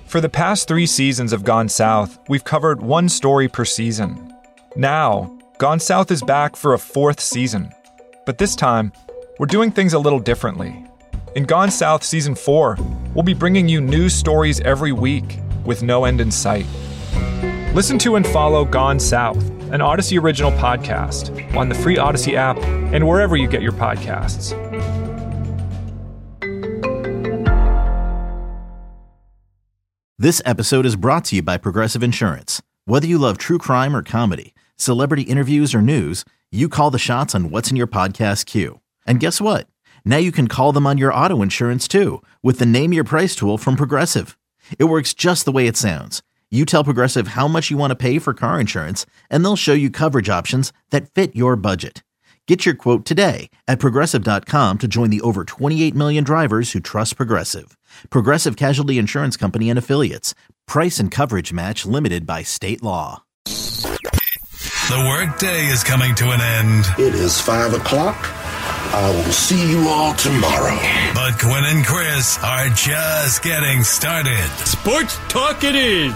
For the past 3 seasons of Gone South, we've covered one story per season. Now, Gone South is back for a 4th season. But this time, we're doing things a little differently. In Gone South Season 4, we'll be bringing you news stories every week with no end in sight. Listen to and follow Gone South, an Odyssey original podcast, on the free Odyssey app and wherever you get your podcasts. This episode is brought to you by Progressive Insurance. Whether you love true crime or comedy, celebrity interviews or news, you call the shots on what's in your podcast queue. And guess what? Now you can call them on your auto insurance too with the Name Your Price tool from Progressive. It works just the way it sounds. You tell Progressive how much you want to pay for car insurance, and they'll show you coverage options that fit your budget. Get your quote today at Progressive.com to join the over 28 million drivers who trust Progressive. Progressive Casualty Insurance Company and Affiliates. Price and coverage match limited by state law. The workday is coming to an end. It is 5 o'clock. I will see you all tomorrow. But Quinn and Chris are just getting started. Sports talk it is.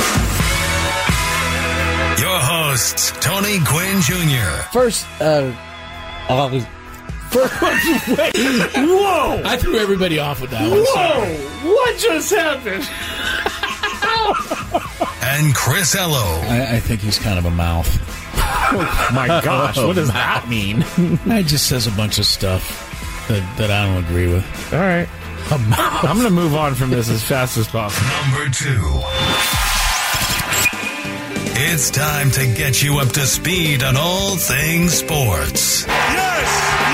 Your hosts, Tony Gwynn Jr. First, whoa! I threw everybody off with that one. Whoa! Sorry. What just happened? And Chris Ello. I think he's kind of a mouth. Oh my gosh, what does that mean? He just says a bunch of stuff that I don't agree with. All right. I'm going to move on from this as fast as possible. Number 2. It's time to get you up to speed on all things sports. Yes!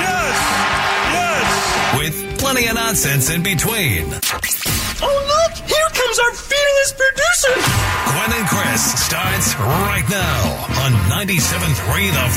With plenty of nonsense in between. Oh, look! Here comes our fearless producer! Gwen and Chris starts right now on 97.3 The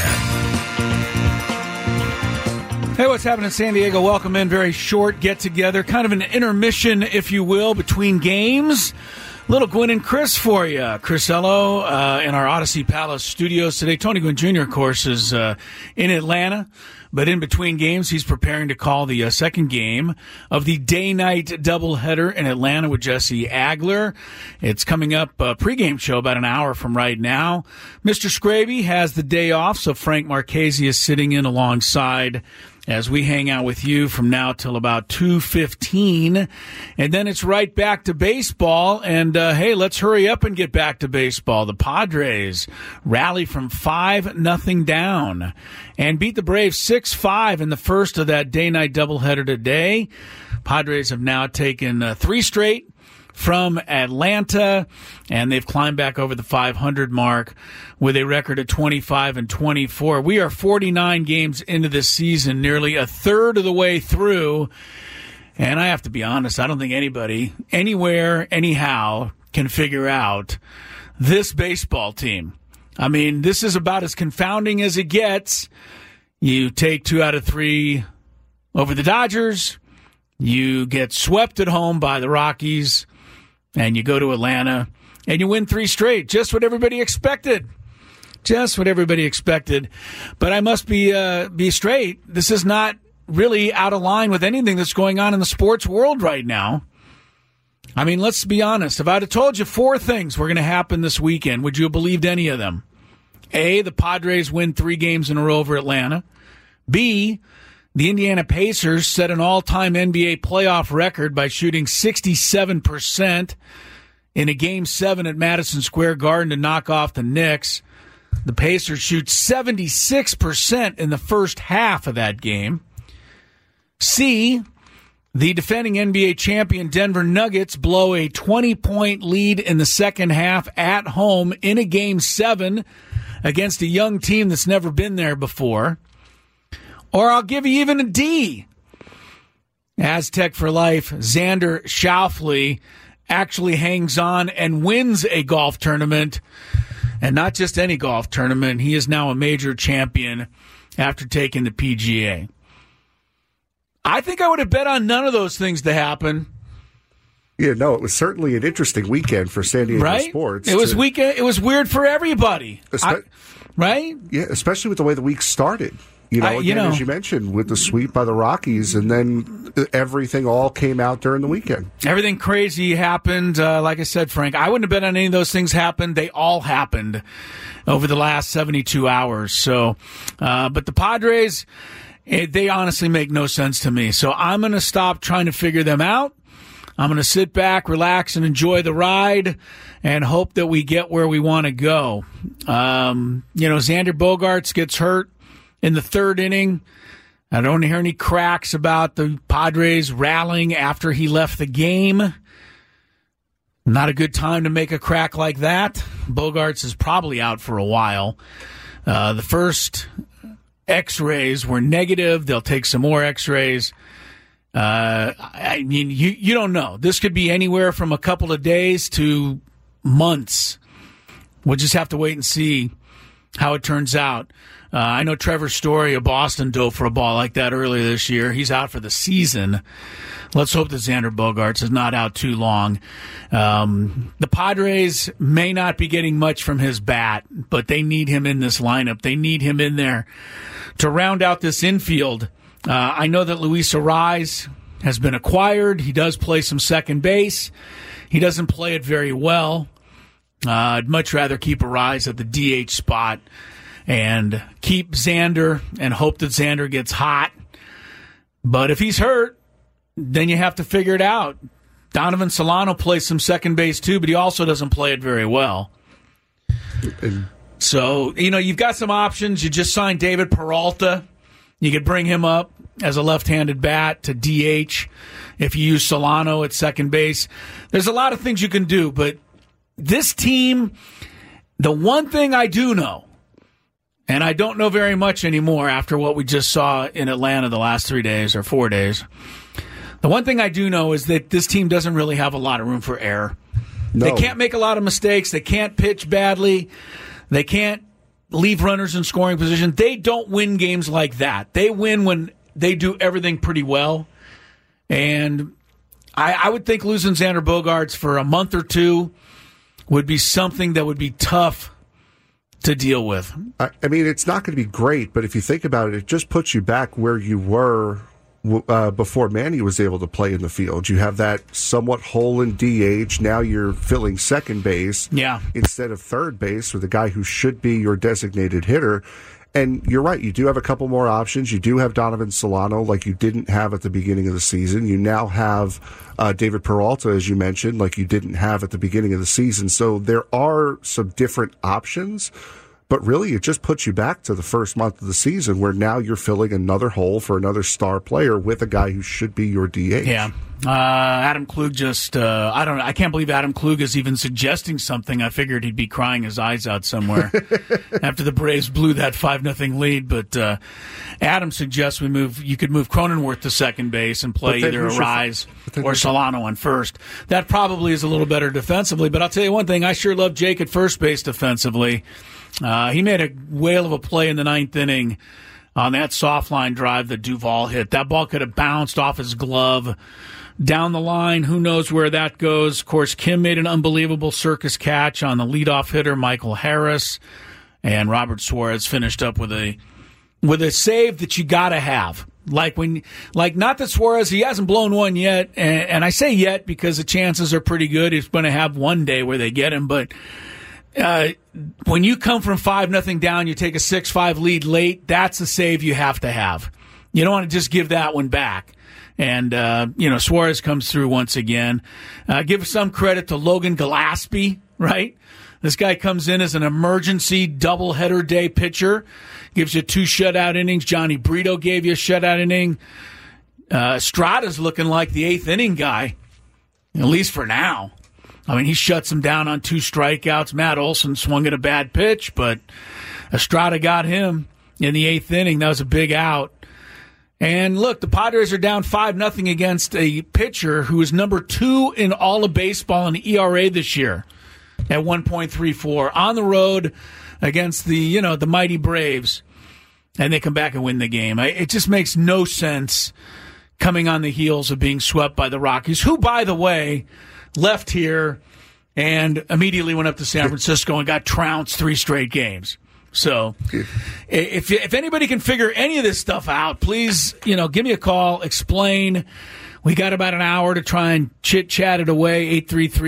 Fan. Hey, what's happening in San Diego? Welcome in. Very short get-together. Kind of an intermission, if you will, between games. Little Gwen and Chris for you. Chris Ello in our Odyssey Palace studios today. Tony Gwynn Jr., of course, is in Atlanta. But in between games, he's preparing to call the second game of the day-night doubleheader in Atlanta with Jesse Agler. It's coming up a pregame show about an hour from right now. Mr. Scraby has the day off, so Frank Marchese is sitting in alongside as we hang out with you from now till about 2:15. And then it's right back to baseball. And, hey, let's hurry up and get back to baseball. The Padres rally from 5-0 down and beat the Braves 6-5 in the first of that day-night doubleheader today. Padres have now taken 3 straight from Atlanta, and they've climbed back over the 500 mark with a record of 25-24. We are 49 games into this season, nearly a third of the way through, and I have to be honest, I don't think anybody, anywhere, anyhow, can figure out this baseball team. I mean, this is about as confounding as it gets. You take 2 out of 3 over the Dodgers, you get swept at home by the Rockies, and you go to Atlanta, and you win 3 straight. Just what everybody expected. Just what everybody expected. But I must be straight. This is not really out of line with anything that's going on in the sports world right now. I mean, let's be honest. If I'd have told you 4 things were going to happen this weekend, would you have believed any of them? A, the Padres win 3 games in a row over Atlanta. B, the Indiana Pacers set an all-time NBA playoff record by shooting 67% in a Game 7 at Madison Square Garden to knock off the Knicks. The Pacers shoot 76% in the first half of that game. C, the defending NBA champion Denver Nuggets blow a 20-point lead in the second half at home in a Game 7 against a young team that's never been there before. Or I'll give you even a D. Aztec for life, Xander Schauffele actually hangs on and wins a golf tournament. And not just any golf tournament. He is now a major champion after taking the PGA. I think I would have bet on none of those things to happen. Yeah, no, it was certainly an interesting weekend for San Diego sports. It was weekend. It was weird for everybody. Right? Yeah, especially with the way the week started. As you mentioned, with the sweep by the Rockies, and then everything all came out during the weekend. Everything crazy happened. Like I said, Frank, I wouldn't have bet on any of those things happened. They all happened over the last 72 hours. So, but the Padres, they honestly make no sense to me. So I'm going to stop trying to figure them out. I'm going to sit back, relax, and enjoy the ride and hope that we get where we want to go. Xander Bogaerts gets hurt in the third inning. I don't hear any cracks about the Padres rallying after he left the game. Not a good time to make a crack like that. Bogaerts is probably out for a while. The first X-rays were negative. They'll take some more X-rays. I mean, you don't know. This could be anywhere from a couple of days to months. We'll just have to wait and see how it turns out. I know Trevor Story of Boston dove for a ball like that earlier this year. He's out for the season. Let's hope that Xander Bogaerts is not out too long. The Padres may not be getting much from his bat, but they need him in this lineup. They need him in there to round out this infield. I know that Luis Arraez has been acquired. He does play some second base. He doesn't play it very well. I'd much rather keep Arraez at the DH spot and keep Xander and hope that Xander gets hot. But if he's hurt, then you have to figure it out. Donovan Solano plays some second base too, but he also doesn't play it very well. So, you've got some options. You just signed David Peralta. You could bring him up as a left-handed bat to DH if you use Solano at second base. There's a lot of things you can do, but this team, the one thing I do know, and I don't know very much anymore after what we just saw in Atlanta the last 3 days or 4 days, the one thing I do know is that this team doesn't really have a lot of room for error. No. They can't make a lot of mistakes. They can't pitch badly. They can't leave runners in scoring position. They don't win games like that. They win when they do everything pretty well. And I would think losing Xander Bogaerts for a month or two would be something that would be tough to deal with. I mean, it's not going to be great, but if you think about it, it just puts you back where you were before Manny was able to play in the field. You have that somewhat hole in DH. Now you're filling second base instead of third base with a guy who should be your designated hitter. And you're right, you do have a couple more options. You do have Donovan Solano like you didn't have at the beginning of the season. You now have David Peralta, as you mentioned, like you didn't have at the beginning of the season. So there are some different options. But really, it just puts you back to the first month of the season where now you're filling another hole for another star player with a guy who should be your DH. Yeah. Adam Klug just, I can't believe Adam Klug is even suggesting something. I figured he'd be crying his eyes out somewhere after the Braves blew that 5-0 lead. But Adam suggests you could move Cronenworth to second base and play either Arraez or Solano on first. That probably is a little better defensively. But I'll tell you one thing, I sure love Jake at first base defensively. He made a whale of a play in the ninth inning on that soft line drive that Duvall hit. That ball could have bounced off his glove down the line. Who knows where that goes? Of course, Kim made an unbelievable circus catch on the leadoff hitter, Michael Harris, and Robert Suarez finished up with a save that you got to have. Not that Suarez, he hasn't blown one yet, and I say yet because the chances are pretty good. He's going to have one day where they get him, but when you come from 5-0 down, you take a 6-5 lead late, that's a save you have to have. You don't want to just give that one back. And, Suarez comes through once again. Give some credit to Logan Gillespie, right? This guy comes in as an emergency doubleheader day pitcher, gives you 2 shutout innings. Johnny Brito gave you a shutout inning. Estrada's looking like the 8th inning guy, at least for now. I mean, he shuts him down on 2 strikeouts. Matt Olson swung at a bad pitch, but Estrada got him in the 8th inning. That was a big out. And look, the Padres are down 5-0 against a pitcher who is number 2 in all of baseball in ERA this year at 1.34 on the road against the mighty Braves, and they come back and win the game. It just makes no sense coming on the heels of being swept by the Rockies, who, by the way, left here and immediately went up to San Francisco and got trounced 3 straight games. So if anybody can figure any of this stuff out, please, give me a call, explain. We got about an hour to try and chit-chat it away,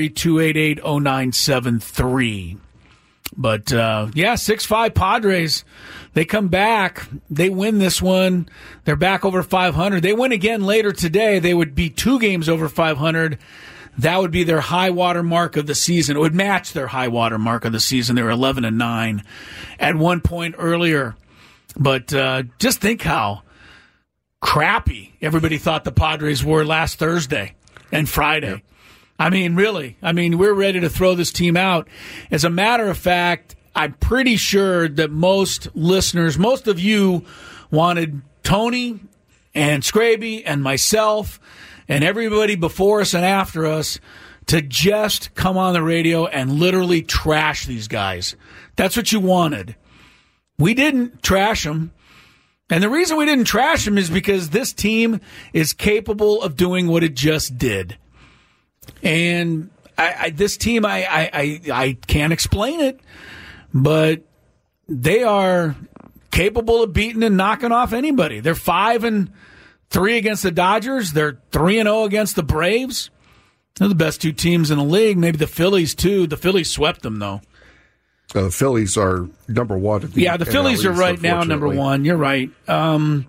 833-288-0973. But, 6-5 Padres. They come back. They win this one. They're back over 500. They win again later today. They would be 2 games over 500. That would be their high water mark of the season. It would match their high water mark of the season. They were 11-9 at one point earlier. But just think how crappy everybody thought the Padres were last Thursday and Friday. Yep. I mean, really. We're ready to throw this team out. As a matter of fact, I'm pretty sure that most listeners, most of you wanted Tony and Scraby and myself and everybody before us and after us to just come on the radio and literally trash these guys. That's what you wanted. We didn't trash them. And the reason we didn't trash them is because this team is capable of doing what it just did. And this team, I can't explain it, but they are capable of beating and knocking off anybody. They're 5-3 against the Dodgers. They're 3-0 against the Braves. They're the best 2 teams in the league. Maybe the Phillies, too. The Phillies swept them, though. The Phillies are number 1. The Phillies are right now number 1. You're right. The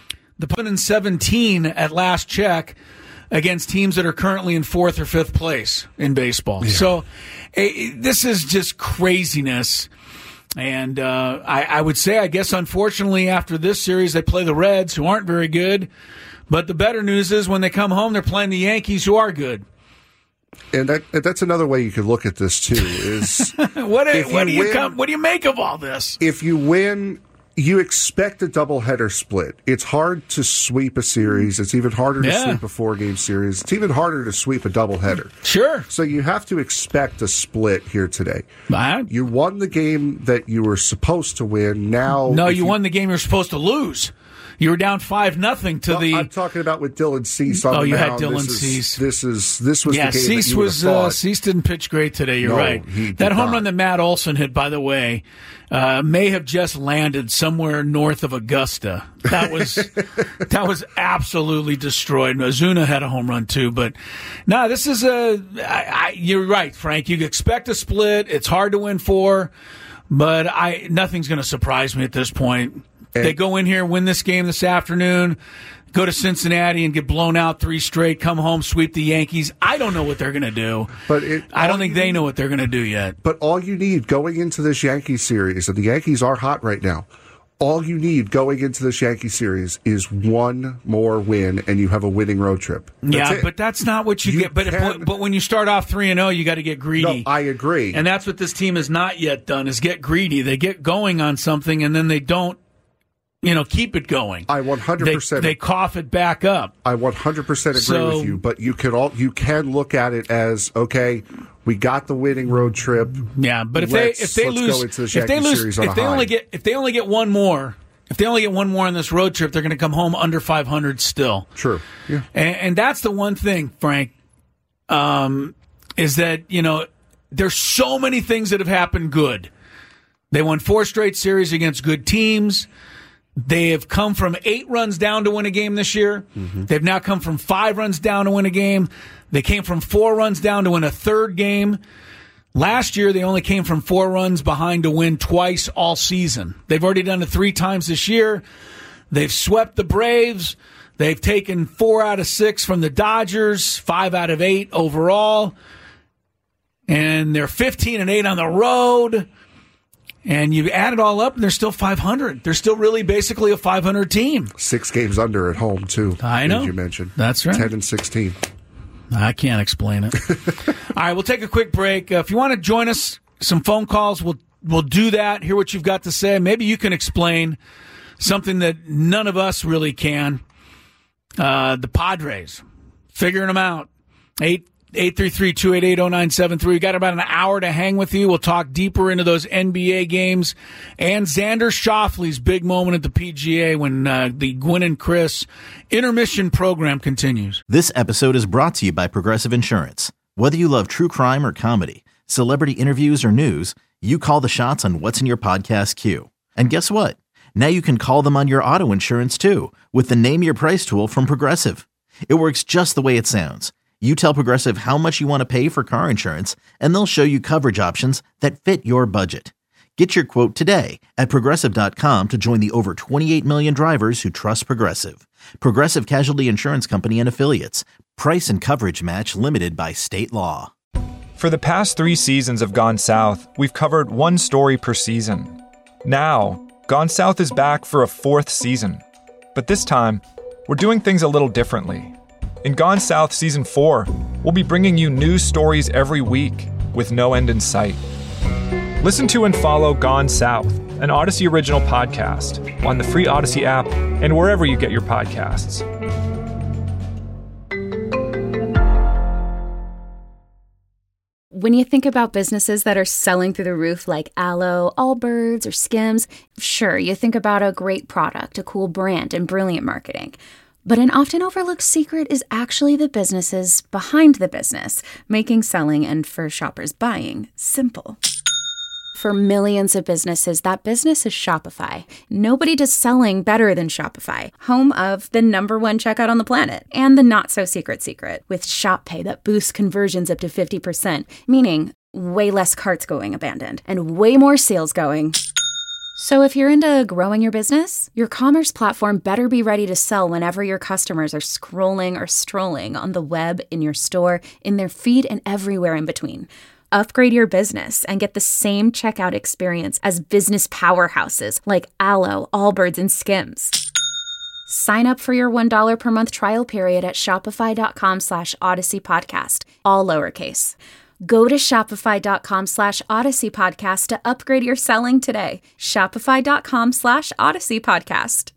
17 at last check against teams that are currently in 4th or 5th place in baseball. Yeah. So this is just craziness. And I would say, I guess, unfortunately, after this series, they play the Reds, who aren't very good. But the better news is when they come home, they're playing the Yankees, who are good. And that's another way you could look at this, too, is what do you make of all this? If you win, you expect a doubleheader split. It's hard to sweep a series. It's even harder to sweep a 4-game series. It's even harder to sweep a doubleheader. Sure. So you have to expect a split here today. You won the game that you were supposed to win. No, you won the game you were supposed to lose. You were down 5-0 to the. I'm talking about with Dylan Cease on the mound. You had Dylan Cease. This was the game Cease that you was. Cease didn't pitch great today. You're right. That home run that Matt Olson hit, by the way, may have just landed somewhere north of Augusta. That was absolutely destroyed. Ozuna had a home run too, but no, this is you're right, Frank. You expect a split. It's hard to win 4, but nothing's going to surprise me at this point. They go in here, win this game this afternoon, go to Cincinnati and get blown out 3 straight, come home, sweep the Yankees. I don't know what they're going to do. I don't think they know what they're going to do yet. But all you need going into this Yankee series, and the Yankees are hot right now, all you need going into this Yankee series is 1 more win, and you have a winning road trip. But that's not what you get. But when you start off 3-0, you got to get greedy. No, I agree. And that's what this team has not yet done, is get greedy. They get going on something, and then they don't keep it going. I 100%. They cough it back up. I 100% agree with you. But you can look at it as, okay, we got the winning road trip. Yeah, but if they only get one more on this road trip, they're going to come home under 500 still. True. Yeah. And that's the one thing, Frank, is that there's so many things that have happened good. They won 4 straight series against good teams. They have come from 8 runs down to win a game this year. Mm-hmm. They've now come from 5 runs down to win a game. They came from 4 runs down to win a 3rd game. Last year, they only came from 4 runs behind to win twice all season. They've already done it 3 times this year. They've swept the Braves. They've taken 4 out of 6 from the Dodgers, 5 out of 8 overall. And they're 15-8 on the road. And you add it all up, and they're still 500. They're still really basically a 500 team. 6 games under at home, too. I know. As you mentioned. That's right. 10-16. I can't explain it. All right, we'll take a quick break. If you want to join us, some phone calls, we'll do that, hear what you've got to say. Maybe you can explain something that none of us really can. The Padres, figuring them out. 833-288-0973. We've got about an hour to hang with you. We'll talk deeper into those NBA games and Xander Schauffele's big moment at the PGA when the Gwynn and Chris intermission program continues. This episode is brought to you by Progressive Insurance. Whether you love true crime or comedy, celebrity interviews or news, you call the shots on what's in your podcast queue. And guess what? Now you can call them on your auto insurance too with the Name Your Price tool from Progressive. It works just the way it sounds. You tell Progressive how much you want to pay for car insurance, and they'll show you coverage options that fit your budget. Get your quote today at Progressive.com to join the over 28 million drivers who trust Progressive. Progressive Casualty Insurance Company and Affiliates. Price and coverage match limited by state law. For the past 3 seasons of Gone South, we've covered one story per season. Now, Gone South is back for a 4th season. But this time, we're doing things a little differently. In Gone South Season 4, we'll be bringing you new stories every week with no end in sight. Listen to and follow Gone South, an Odyssey original podcast, on the free Odyssey app and wherever you get your podcasts. When you think about businesses that are selling through the roof like Aloe, Allbirds, or Skims, sure, you think about a great product, a cool brand, and brilliant marketing. But an often overlooked secret is actually the businesses behind the business, making selling and for shoppers buying simple. For millions of businesses, that business is Shopify. Nobody does selling better than Shopify, home of the #1 checkout on the planet, and the not-so-secret secret, with Shop Pay that boosts conversions up to 50%, meaning way less carts going abandoned, and way more sales going. So if you're into growing your business, your commerce platform better be ready to sell whenever your customers are scrolling or strolling on the web, in your store, in their feed, and everywhere in between. Upgrade your business and get the same checkout experience as business powerhouses like Aloe, Allbirds, and Skims. Sign up for your $1 per month trial period at shopify.com/Odyssey Podcast, all lowercase. Go to shopify.com /Odyssey Podcast to upgrade your selling today. Shopify.com /Odyssey Podcast.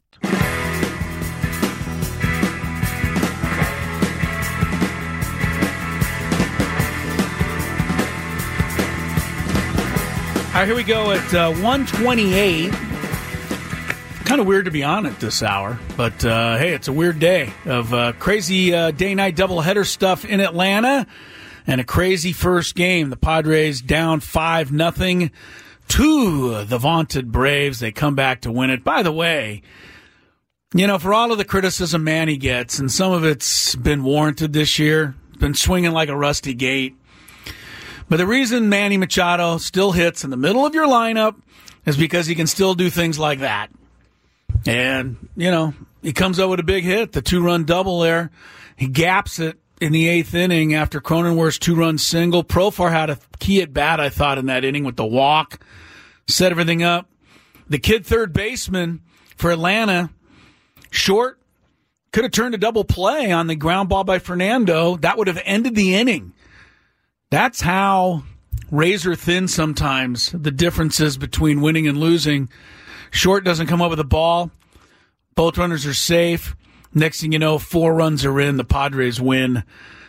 All right, here we go at 1:28. Kind of weird to be on at this hour, but hey, it's a weird day of crazy day-night doubleheader stuff in Atlanta and a crazy first game. The Padres down 5-0 to the vaunted Braves. They come back to win it. By the way, you know, for all of the criticism Manny gets, and some of it's been warranted this year, been swinging like a rusty gate. But the reason Manny Machado still hits in the middle of your lineup is because he can still do things like that. And, you know, he comes up with a big hit, the 2-run double there. He gaps it in the 8th inning after Cronenworth's 2-run single. Profar had a key at bat, I thought, in that inning with the walk. Set everything up. The kid third baseman for Atlanta, Short, could have turned a double play on the ground ball by Fernando. That would have ended the inning. That's how razor thin sometimes the differences between winning and losing. Short doesn't come up with the ball. Both runners are safe. Next thing you know, 4 runs are in. The Padres win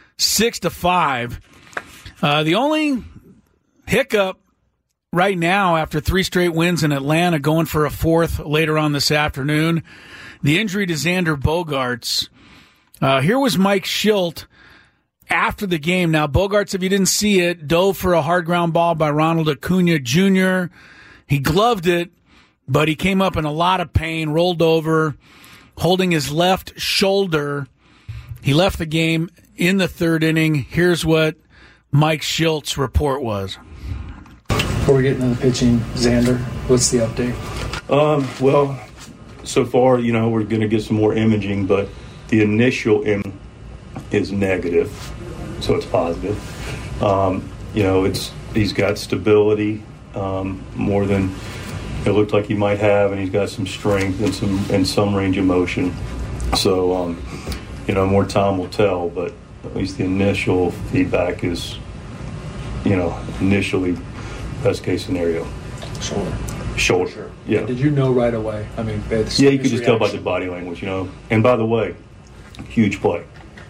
6-5. The only hiccup right now after 3 straight wins in Atlanta, going for a 4th later on this afternoon, the injury to Xander Bogaerts. Here was Mike Shildt after the game. Now, Bogaerts, if you didn't see it, dove for a hard ground ball by Ronald Acuna Jr. He gloved it, but he came up in a lot of pain, rolled over, holding his left shoulder. He left the game in the 3rd inning. Here's what Mike Shilt's report was. Before we get into the pitching, Xander, what's the update? Well, so far, you know, we're going to get some more imaging, but the initial imaging is negative, so it's positive. You know, he's got stability more than it looked like he might have, and he's got some strength and some range of motion. So, you know, more time will tell, but at least the initial feedback is, you know, initially best case scenario. Shoulder. Sure. Yeah. Did you know right away? I mean, yeah, you could just tell by the body language, you know. And by the way, huge play,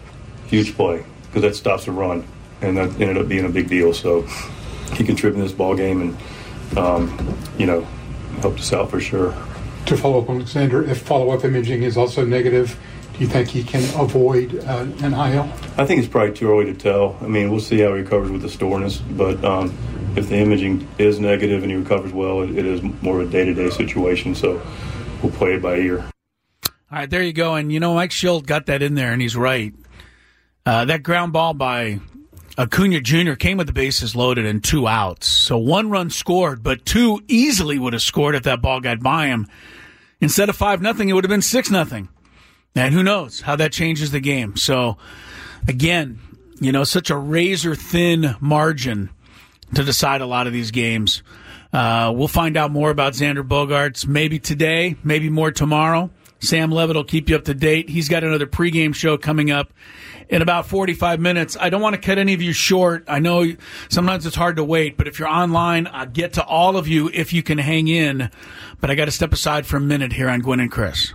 because that stops a run, and that ended up being a big deal. So he contributed in this ball game, and you know, helped us out for sure. To follow up on Xander, if follow-up imaging is also negative, do you think he can avoid an IL? I think it's probably too early to tell. I mean, we'll see how he recovers with the soreness, but if the imaging is negative and he recovers well, it is more of a day-to-day situation. So we'll play it by ear. All right, there you go. And, Mike Schilt got that in there, and he's right. That ground ball by Acuna Jr. came with the bases loaded and 2 outs. So 1 run scored, but 2 easily would have scored if that ball got by him. Instead of 5-0, it would have been 6-0. And who knows how that changes the game. So, again, such a razor-thin margin to decide a lot of these games. We'll find out more about Xander Bogaerts maybe today, maybe more tomorrow. Sam Levitt will keep you up to date. He's got another pregame show coming up in about 45 minutes. I don't want to cut any of you short. I know sometimes it's hard to wait, but if you're online, I'll get to all of you if you can hang in. But I got to step aside for a minute here on Gwynn and Chris.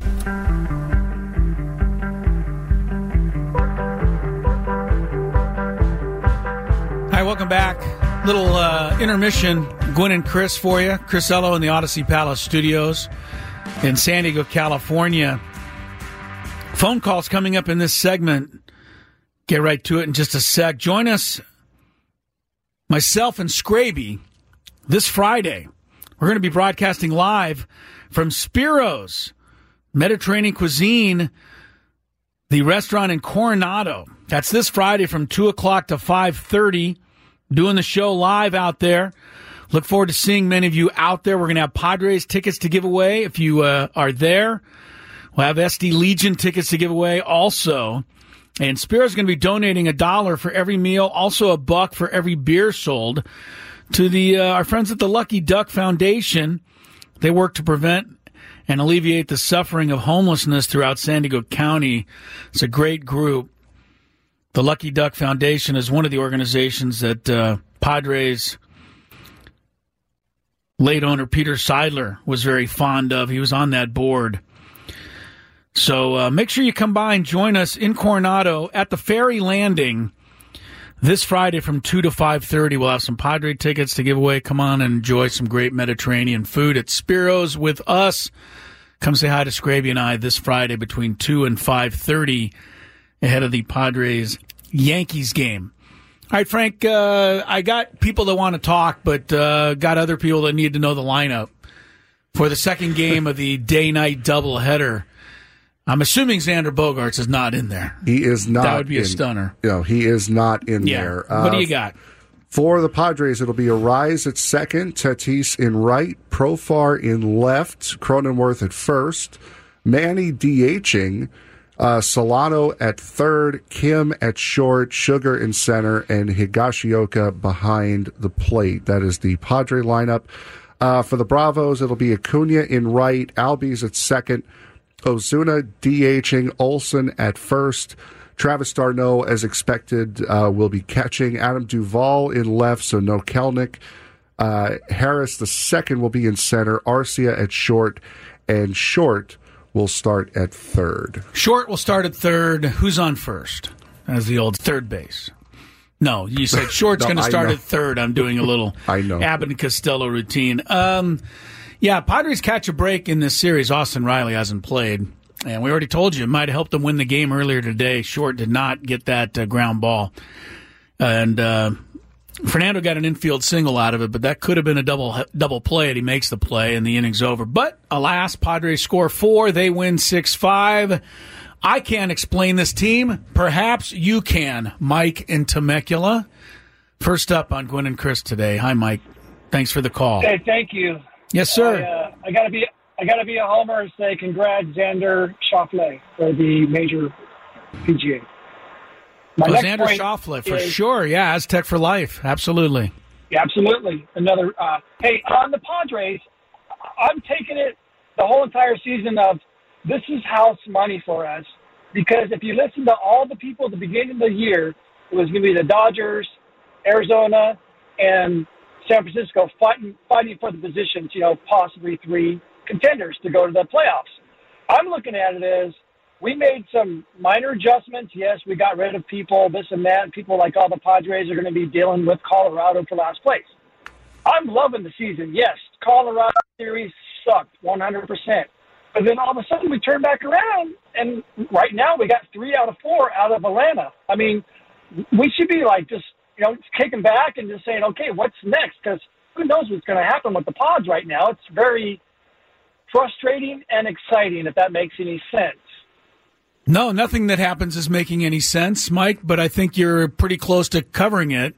Hi, welcome back. Little intermission, Gwynn and Chris for you. Chris Ello in the Odyssey Palace Studios in San Diego, California. Phone calls coming up in this segment. Get right to it in just a sec. Join us, myself and Scraby, this Friday. We're going to be broadcasting live from Spiro's Mediterranean Cuisine, the restaurant in Coronado. That's this Friday from 2 o'clock to 5:30. Doing the show live out there. Look forward to seeing many of you out there. We're going to have Padres tickets to give away if you are there. We'll have SD Legion tickets to give away also. And Spiro's going to be donating $1 for every meal, also $1 for every beer sold to our friends at the Lucky Duck Foundation. They work to prevent and alleviate the suffering of homelessness throughout San Diego County. It's a great group. The Lucky Duck Foundation is one of the organizations that Padres late owner Peter Seidler was very fond of. He was on that board. So make sure you come by and join us in Coronado at the Ferry Landing this Friday from 2 to 5:30. We'll have some Padre tickets to give away. Come on and enjoy some great Mediterranean food at Spiro's with us. Come say hi to Scraby and I this Friday between 2 and 5:30 ahead of the Padres-Yankees game. All right, Frank, I got people that want to talk, but got other people that need to know the lineup for the second game of the day-night doubleheader. I'm assuming Xander Bogaerts is not in there. He is not. That would be a stunner. No, he is not in there. What do you got? For the Padres, it'll be Arise at second, Tatis in right, Profar in left, Cronenworth at first, Manny DHing, Solano at third, Kim at short, Sugar in center, and Higashioka behind the plate. That is the Padre lineup. For the Bravos, it'll be Acuna in right, Albies at second, Ozuna DHing, Olsen at first, Travis d'Arnaud, as expected, will be catching, Adam Duvall in left, so no Kelnick. Harris, the second, will be in center, Arcia at short, and Short will start at third. Short will start at third. Who's on first? As the old third base. No, you said Short's No, going to I start know. at third. I'm doing a little I know. Abbott and Costello routine. Yeah, Padres catch a break in this series. Austin Riley hasn't played. And we already told you it might have helped them win the game earlier today. Short did not get that ground ball. And Fernando got an infield single out of it, but that could have been a double play, and he makes the play, and the inning's over. But alas, Padres score 4. They win 6-5. I can't explain this team. Perhaps you can, Mike in Temecula. First up on Gwynn and Chris today. Hi, Mike. Thanks for the call. Hey, thank you. Yes, sir. I gotta be a homer and say congrats, Xander Schauffele, for the major PGA. Xander Schauffele, for sure. Yeah, Aztec for life. Absolutely. Yeah, absolutely. Another. Hey, on the Padres, I'm taking it the whole entire season of this is house money for us, because if you listen to all the people at the beginning of the year, it was going to be the Dodgers, Arizona, and San Francisco fighting for the positions, possibly 3 contenders to go to the playoffs. I'm looking at it as we made some minor adjustments. Yes, we got rid of people, this and that. People like all the Padres are going to be dealing with Colorado for last place. I'm loving the season. Yes, Colorado series sucked 100%. But then all of a sudden we turn back around, and right now we got 3 out of 4 out of Atlanta. I mean, we should be like just kicking back and just saying, okay, what's next? Because who knows what's going to happen with the Pods right now. It's very frustrating and exciting, if that makes any sense. No, nothing that happens is making any sense, Mike, but I think you're pretty close to covering it.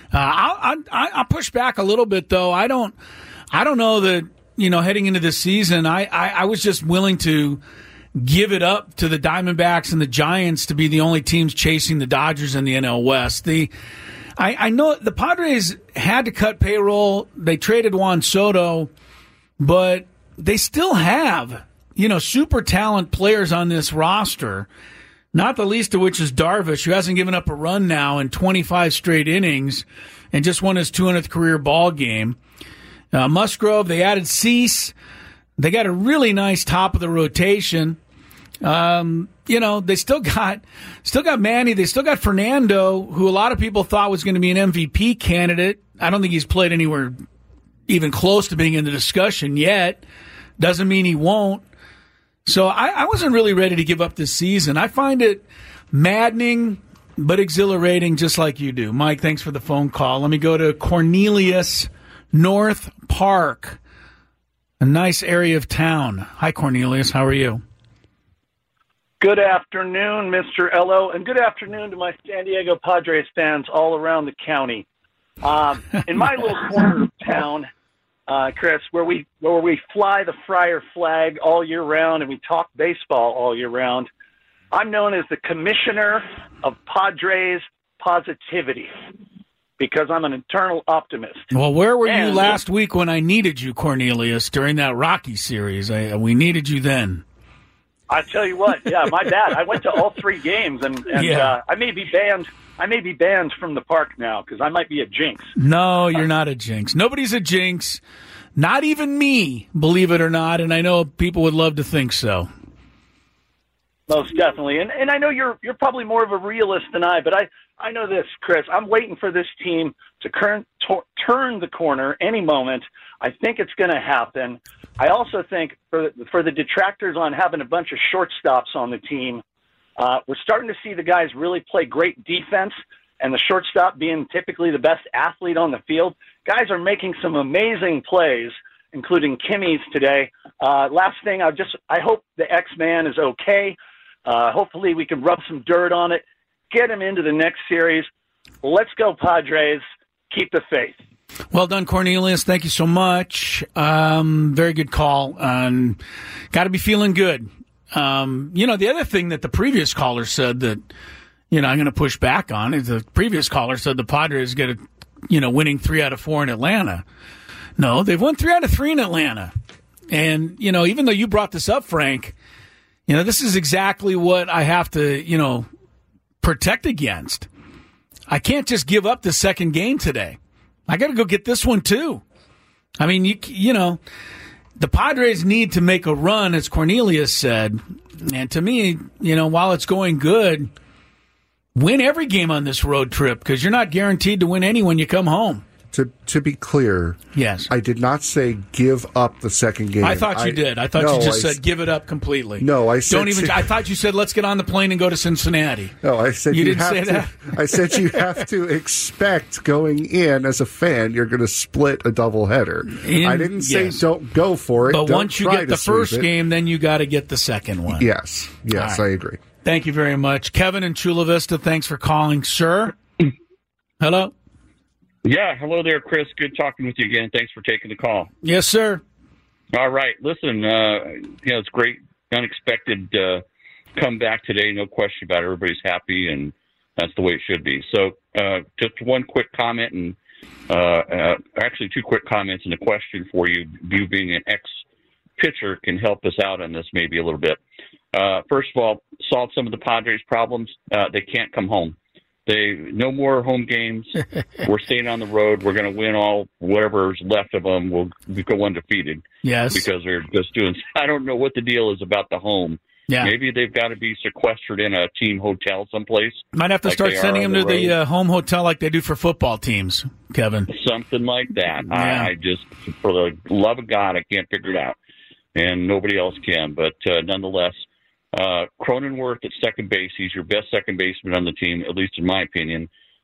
I'll push back a little bit, though. I don't know that, heading into this season, I was just willing to give it up to the Diamondbacks and the Giants to be the only teams chasing the Dodgers in the NL West. I know the Padres had to cut payroll. They traded Juan Soto, but they still have, super talent players on this roster, not the least of which is Darvish, who hasn't given up a run now in 25 straight innings and just won his 200th career ball game. Musgrove, they added Cease. They got a really nice top of the rotation. They still got Manny. They still got Fernando, who a lot of people thought was going to be an MVP candidate. I don't think he's played anywhere even close to being in the discussion yet. Doesn't mean he won't. So I wasn't really ready to give up this season. I find it maddening, but exhilarating, just like you do. Mike, thanks for the phone call. Let me go to Cornelius, North Park, a nice area of town. Hi, Cornelius. How are you? Good afternoon, Mr. Ello, and good afternoon to my San Diego Padres fans all around the county. In my little corner of town, Chris, where we fly the Friar flag all year round and we talk baseball all year round, I'm known as the Commissioner of Padres Positivity because I'm an eternal optimist. Well, where were you last week when I needed you, Cornelius, during that Rocky series? We needed you then. I tell you what, yeah, my bad. I went to all three games, and I may be banned. I may be banned from the park now because I might be a jinx. No, you're not a jinx. Nobody's a jinx. Not even me, believe it or not. And I know people would love to think so. Most definitely, and I know you're probably more of a realist than I, but I know this, Chris. I'm waiting for this team to turn the corner any moment. I think it's going to happen. I also think for the detractors on having a bunch of shortstops on the team, we're starting to see the guys really play great defense, and the shortstop being typically the best athlete on the field. Guys are making some amazing plays, including Kimmy's today. Last thing, I hope the X-Man is okay. Hopefully we can rub some dirt on it, get him into the next series. Let's go, Padres. Keep the faith. Well done, Cornelius. Thank you so much. Very good call. Got to be feeling good. The other thing that the previous caller said that, I'm going to push back on is the previous caller said the Padres get winning 3 out of 4 in Atlanta. No, they've won 3 out of 3 in Atlanta. And, even though you brought this up, Frank, this is exactly what I have to, protect against. I can't just give up the second game today. I got to go get this one, too. I mean, the Padres need to make a run, as Cornelius said. And to me, while it's going good, win every game on this road trip because you're not guaranteed to win any when you come home. To be clear, yes, I did not say give up the second game. I thought you did. I thought you just said give it up completely. No, I said I thought you said let's get on the plane and go to Cincinnati. No, I said you didn't say that. I said you have to expect going in as a fan you're going to split a doubleheader. I didn't say don't go for it. But once you get the first game, then you got to get the second one. Yes, right. I agree. Thank you very much, Kevin in Chula Vista. Thanks for calling, sir. Hello. Yeah, hello there, Chris. Good talking with you again. Thanks for taking the call. Yes, sir. All right. Listen, it's great, unexpected comeback today. No question about it. Everybody's happy, and that's the way it should be. So just one quick comment, and actually 2 quick comments and a question for you. You being an ex-pitcher can help us out on this maybe a little bit. First of all, solve some of the Padres' problems. They can't come home. No more home games. We're staying on the road. We're going to win all whatever's left of them. We'll go undefeated. Yes. Because they're just doing – I don't know what the deal is about the home. Yeah. Maybe they've got to be sequestered in a team hotel someplace. Might have to start sending them to the home hotel like they do for football teams, Kevin. Something like that. Yeah. I just, for the love of God, I can't figure it out. And nobody else can. But nonetheless – Cronenworth at second base, he's your best second baseman on the team, at least in my opinion.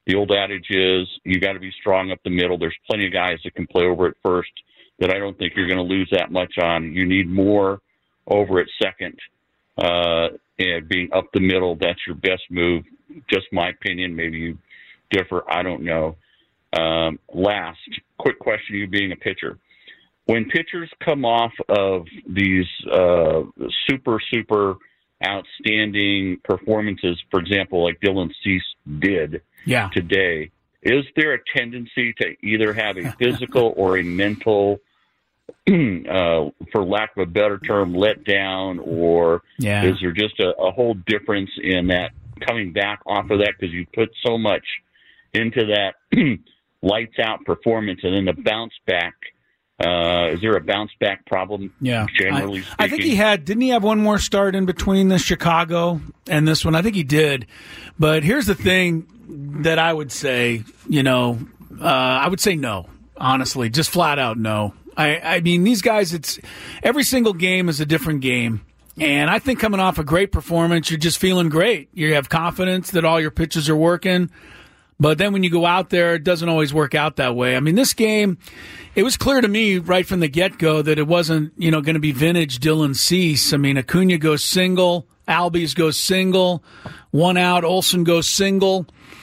the old adage is you got to be strong up the middle. There's plenty of guys that can play over at first that I don't think you're going to lose that much on. You need more over at second, and being up the middle. That's your best move. Just my opinion. Maybe you differ. I don't know. Last quick question, you being a pitcher. When pitchers come off of these super outstanding performances, for example, like Dylan Cease did today, is there a tendency to either have a physical or a mental, for lack of a better term, let down, or is there just a whole difference in that coming back off of that because you put so much into that lights out performance and then the bounce back? Is there a bounce back problem? Generally speaking, I think didn't he have one more start in between the Chicago and this one? I think he did. But here's the thing that I would say, I would say no, honestly, just flat out no. I mean, these guys, it's every single game is a different game. And I think coming off a great performance, you're just feeling great. You have confidence that all your pitches are working. But then when you go out there, it doesn't always work out that way. I mean, this game, it was clear to me right from the get-go that it wasn't, going to be vintage Dylan Cease. I mean, Acuna goes single, Albies goes single, one out, Olsen goes single.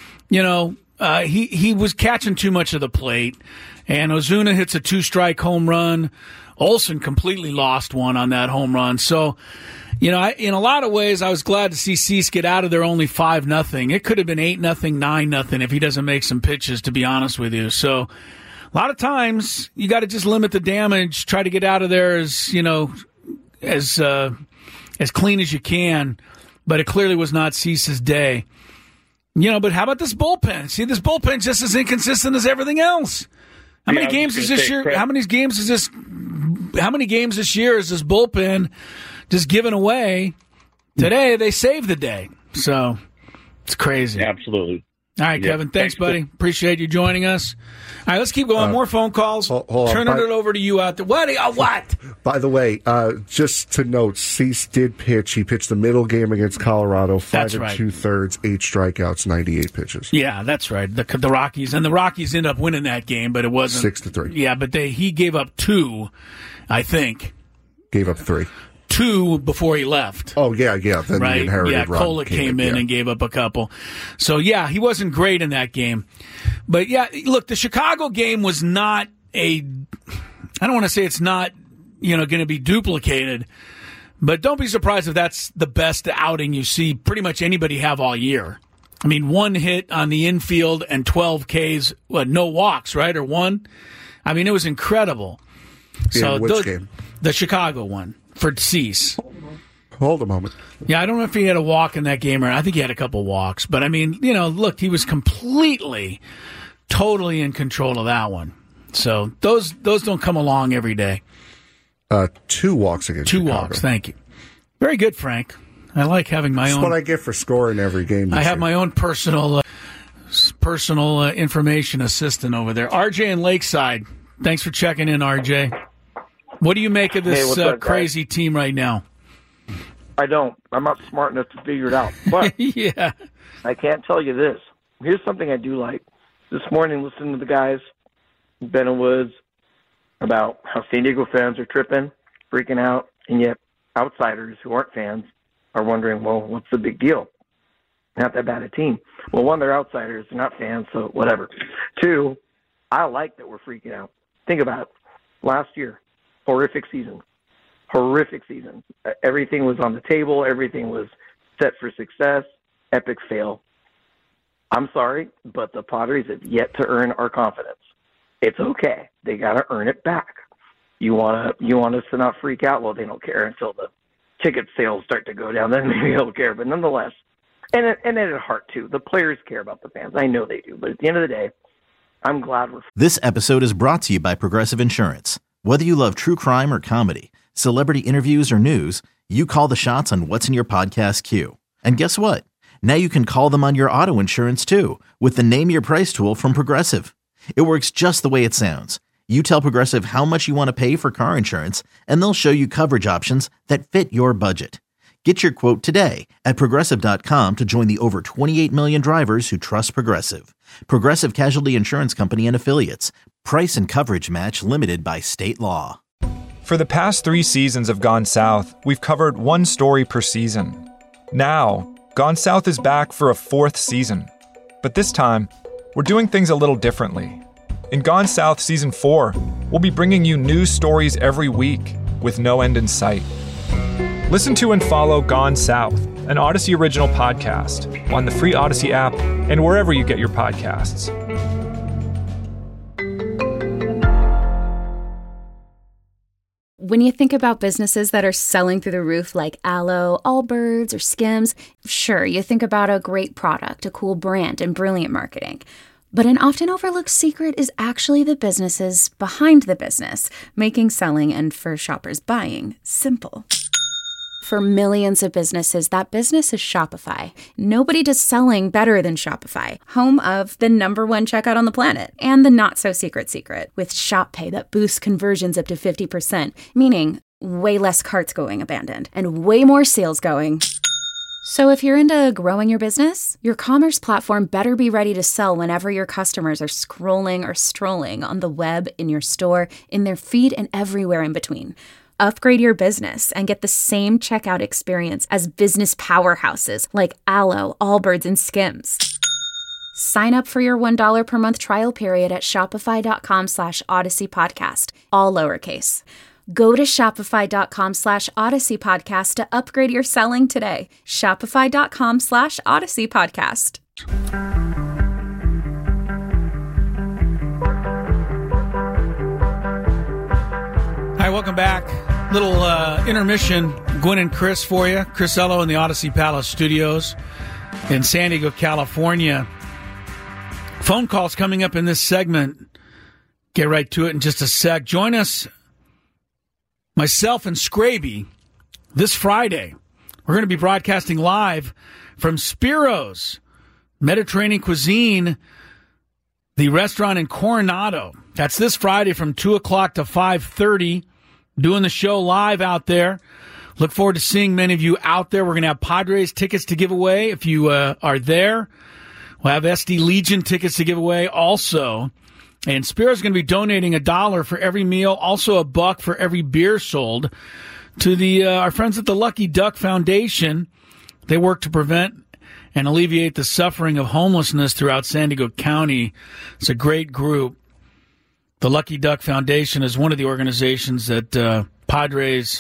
He was catching too much of the plate, and Ozuna hits a 2-strike home run. Olsen completely lost one on that home run. So, in a lot of ways, I was glad to see Cease get out of there only 5-0. It could have been 8-0, 9-0 if he doesn't make some pitches, to be honest with you. So, a lot of times, you got to just limit the damage, try to get out of there as clean as you can. But it clearly was not Cease's day. But how about this bullpen? See, this bullpen just as inconsistent as everything else. How many games is this year? How many games this year is this bullpen just giving away? Today, they saved the day. So, it's crazy. Absolutely. All right, Kevin. Thanks, buddy. Appreciate you joining us. All right, let's keep going. More phone calls. Turning it over to you out there. What? By the way, just to note, Cease did pitch. He pitched the middle game against Colorado, 5 2/3, 8 strikeouts, 98 pitches. Yeah, that's right. The Rockies. And the Rockies ended up winning that game, but it wasn't 6-3. Yeah, but he gave up 2, I think. Gave up 3. 2 before he left. Oh, yeah. Then the inherited run Kolek came in and gave up a couple. So, yeah, he wasn't great in that game. But, yeah, look, the Chicago game was not I don't want to say it's not, going to be duplicated. But don't be surprised if that's the best outing you see pretty much anybody have all year. I mean, 1 hit on the infield and 12 Ks, no walks, right? Or 1? I mean, it was incredible. So which game? The Chicago one. For Cease. Hold a moment. Yeah, I don't know if he had a walk in that game or I think he had a couple walks. But, I mean, look, he was totally in control of that one. So those don't come along every day. 2 walks against Chicago. 2 walks, thank you. Very good, Frank. I like having my own. That's what I get for scoring every game. I have my own personal information assistant over there. RJ in Lakeside. Thanks for checking in, RJ. What do you make of this crazy team right now? I don't. I'm not smart enough to figure it out. But yeah, I can't tell you this. Here's something I do like. This morning, listening to the guys, Ben and Woods, about how San Diego fans are tripping, freaking out, and yet outsiders who aren't fans are wondering, well, what's the big deal? Not that bad a team. Well, 1, they're outsiders. They're not fans, so whatever. 2, I like that we're freaking out. Think about it. Last year, horrific season. Everything was on the table. Everything was set for success. Epic fail. I'm sorry, but the Padres have yet to earn our confidence. It's okay. They got to earn it back. You want us to not freak out? Well, they don't care until the ticket sales start to go down. Then maybe they'll care. But nonetheless, and at heart too, the players care about the fans. I know they do. But at the end of the day, I'm glad we're. This episode is brought to you by Progressive Insurance. Whether you love true crime or comedy, celebrity interviews or news, you call the shots on what's in your podcast queue. And guess what? Now you can call them on your auto insurance too with the Name Your Price tool from Progressive. It works just the way it sounds. You tell Progressive how much you want to pay for car insurance, and they'll show you coverage options that fit your budget. Get your quote today at Progressive.com to join the over 28 million drivers who trust Progressive. Progressive Casualty Insurance Company and Affiliates. Price and coverage match limited by state law. For the past 3 seasons of Gone South, we've covered one story per season. Now, Gone South is back for a 4th season. But this time, we're doing things a little differently. In Gone South Season 4, we'll be bringing you news stories every week with no end in sight. Listen to and follow Gone South, an Odyssey original podcast, on the free Odyssey app and wherever you get your podcasts. When you think about businesses that are selling through the roof like Aloe, Allbirds, or Skims, sure, you think about a great product, a cool brand, and brilliant marketing. But an often overlooked secret is actually the businesses behind the business, making selling and, for shoppers, buying simple. For millions of businesses, that business is Shopify. Nobody does selling better than Shopify, home of the #1 checkout on the planet, and the not-so-secret secret, with Shop Pay that boosts conversions up to 50%, meaning way less carts going abandoned, and way more sales going. So if you're into growing your business, your commerce platform better be ready to sell whenever your customers are scrolling or strolling on the web, in your store, in their feed, and everywhere in between. Upgrade your business and get the same checkout experience as business powerhouses like Aloe, Allbirds, and Skims. Sign up for your $1 per month trial period at shopify.com/Odyssey Podcast, all lowercase. Go to shopify.com/Odyssey Podcast to upgrade your selling today. Shopify.com/Odyssey Podcast. Hi, welcome back. Little intermission, Gwen and Chris for you. Chris Ello in the Odyssey Palace Studios in San Diego, California. Phone calls coming up in this segment. Get right to it in just a sec. Join us, myself and Scraby, this Friday. We're going to be broadcasting live from Spiro's Mediterranean Cuisine, the restaurant in Coronado. That's this Friday from 2 o'clock to 5:30. Doing the show live out there. Look forward to seeing many of you out there. We're going to have Padres tickets to give away if you are there. We'll have SD Legion tickets to give away also. And Spiro's going to be donating $1 for every meal, also $1 for every beer sold to our friends at the Lucky Duck Foundation. They work to prevent and alleviate the suffering of homelessness throughout San Diego County. It's a great group. The Lucky Duck Foundation is one of the organizations that Padres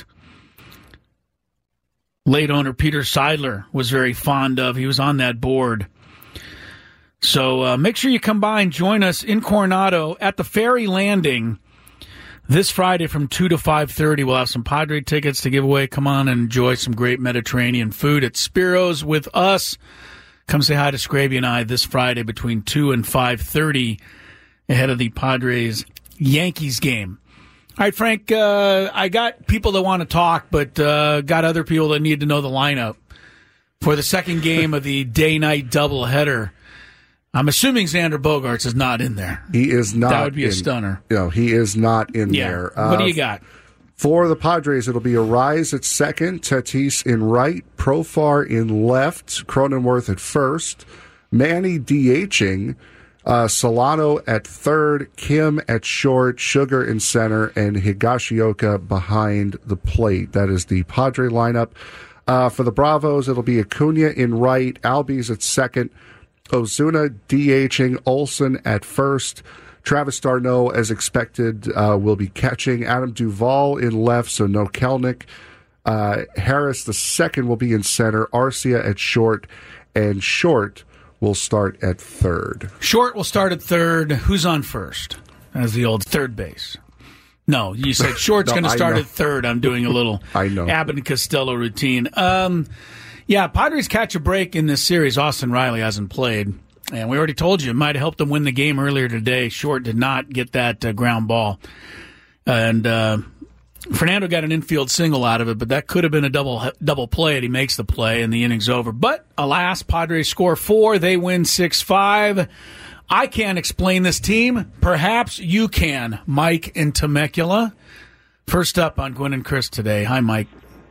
late owner Peter Seidler was very fond of. He was on that board. So make sure you come by and join us in Coronado at the Ferry Landing this Friday from 2 to 5:30. We'll have some Padre tickets to give away. Come on and enjoy some great Mediterranean food at Spiro's with us. Come say hi to Scraby and I this Friday between 2 and 5:30. Ahead of the Padres-Yankees game. All right, Frank, I got people that want to talk, but got other people that need to know the lineup for the second game of the day-night doubleheader. I'm assuming Xander Bogaerts is not in there. He is not. That would be a stunner. No, he is not in there. What do you got? For the Padres, it'll be Arise at second, Tatis in right, Profar in left, Cronenworth at first, Manny DHing, Solano at third, Kim at short, Sugar in center, and Higashioka behind the plate. That is the Padre lineup. For the Bravos, it'll be Acuna in right, Albies at second, Ozuna DHing, Olsen at first, Travis d'Arnaud, as expected, will be catching, Adam Duvall in left, so no Kelnick. Harris, the second, will be in center, Arcia at short, and Short will start at third. Short will start at third. Who's on first? As the old third base. No, you said Short's going to start at third. I'm doing a little Abbott and Costello routine. Yeah, Padres catch a break in this series. Austin Riley hasn't played. And we already told you it might have helped them win the game earlier today. Short did not get that ground ball. And Fernando got an infield single out of it, but that could have been a double play, and he makes the play, and the inning's over. But, alas, Padres score 4. They win 6-5. I can't explain this team. Perhaps you can, Mike in Temecula. First up on Gwen and Chris today. Hi, Mike.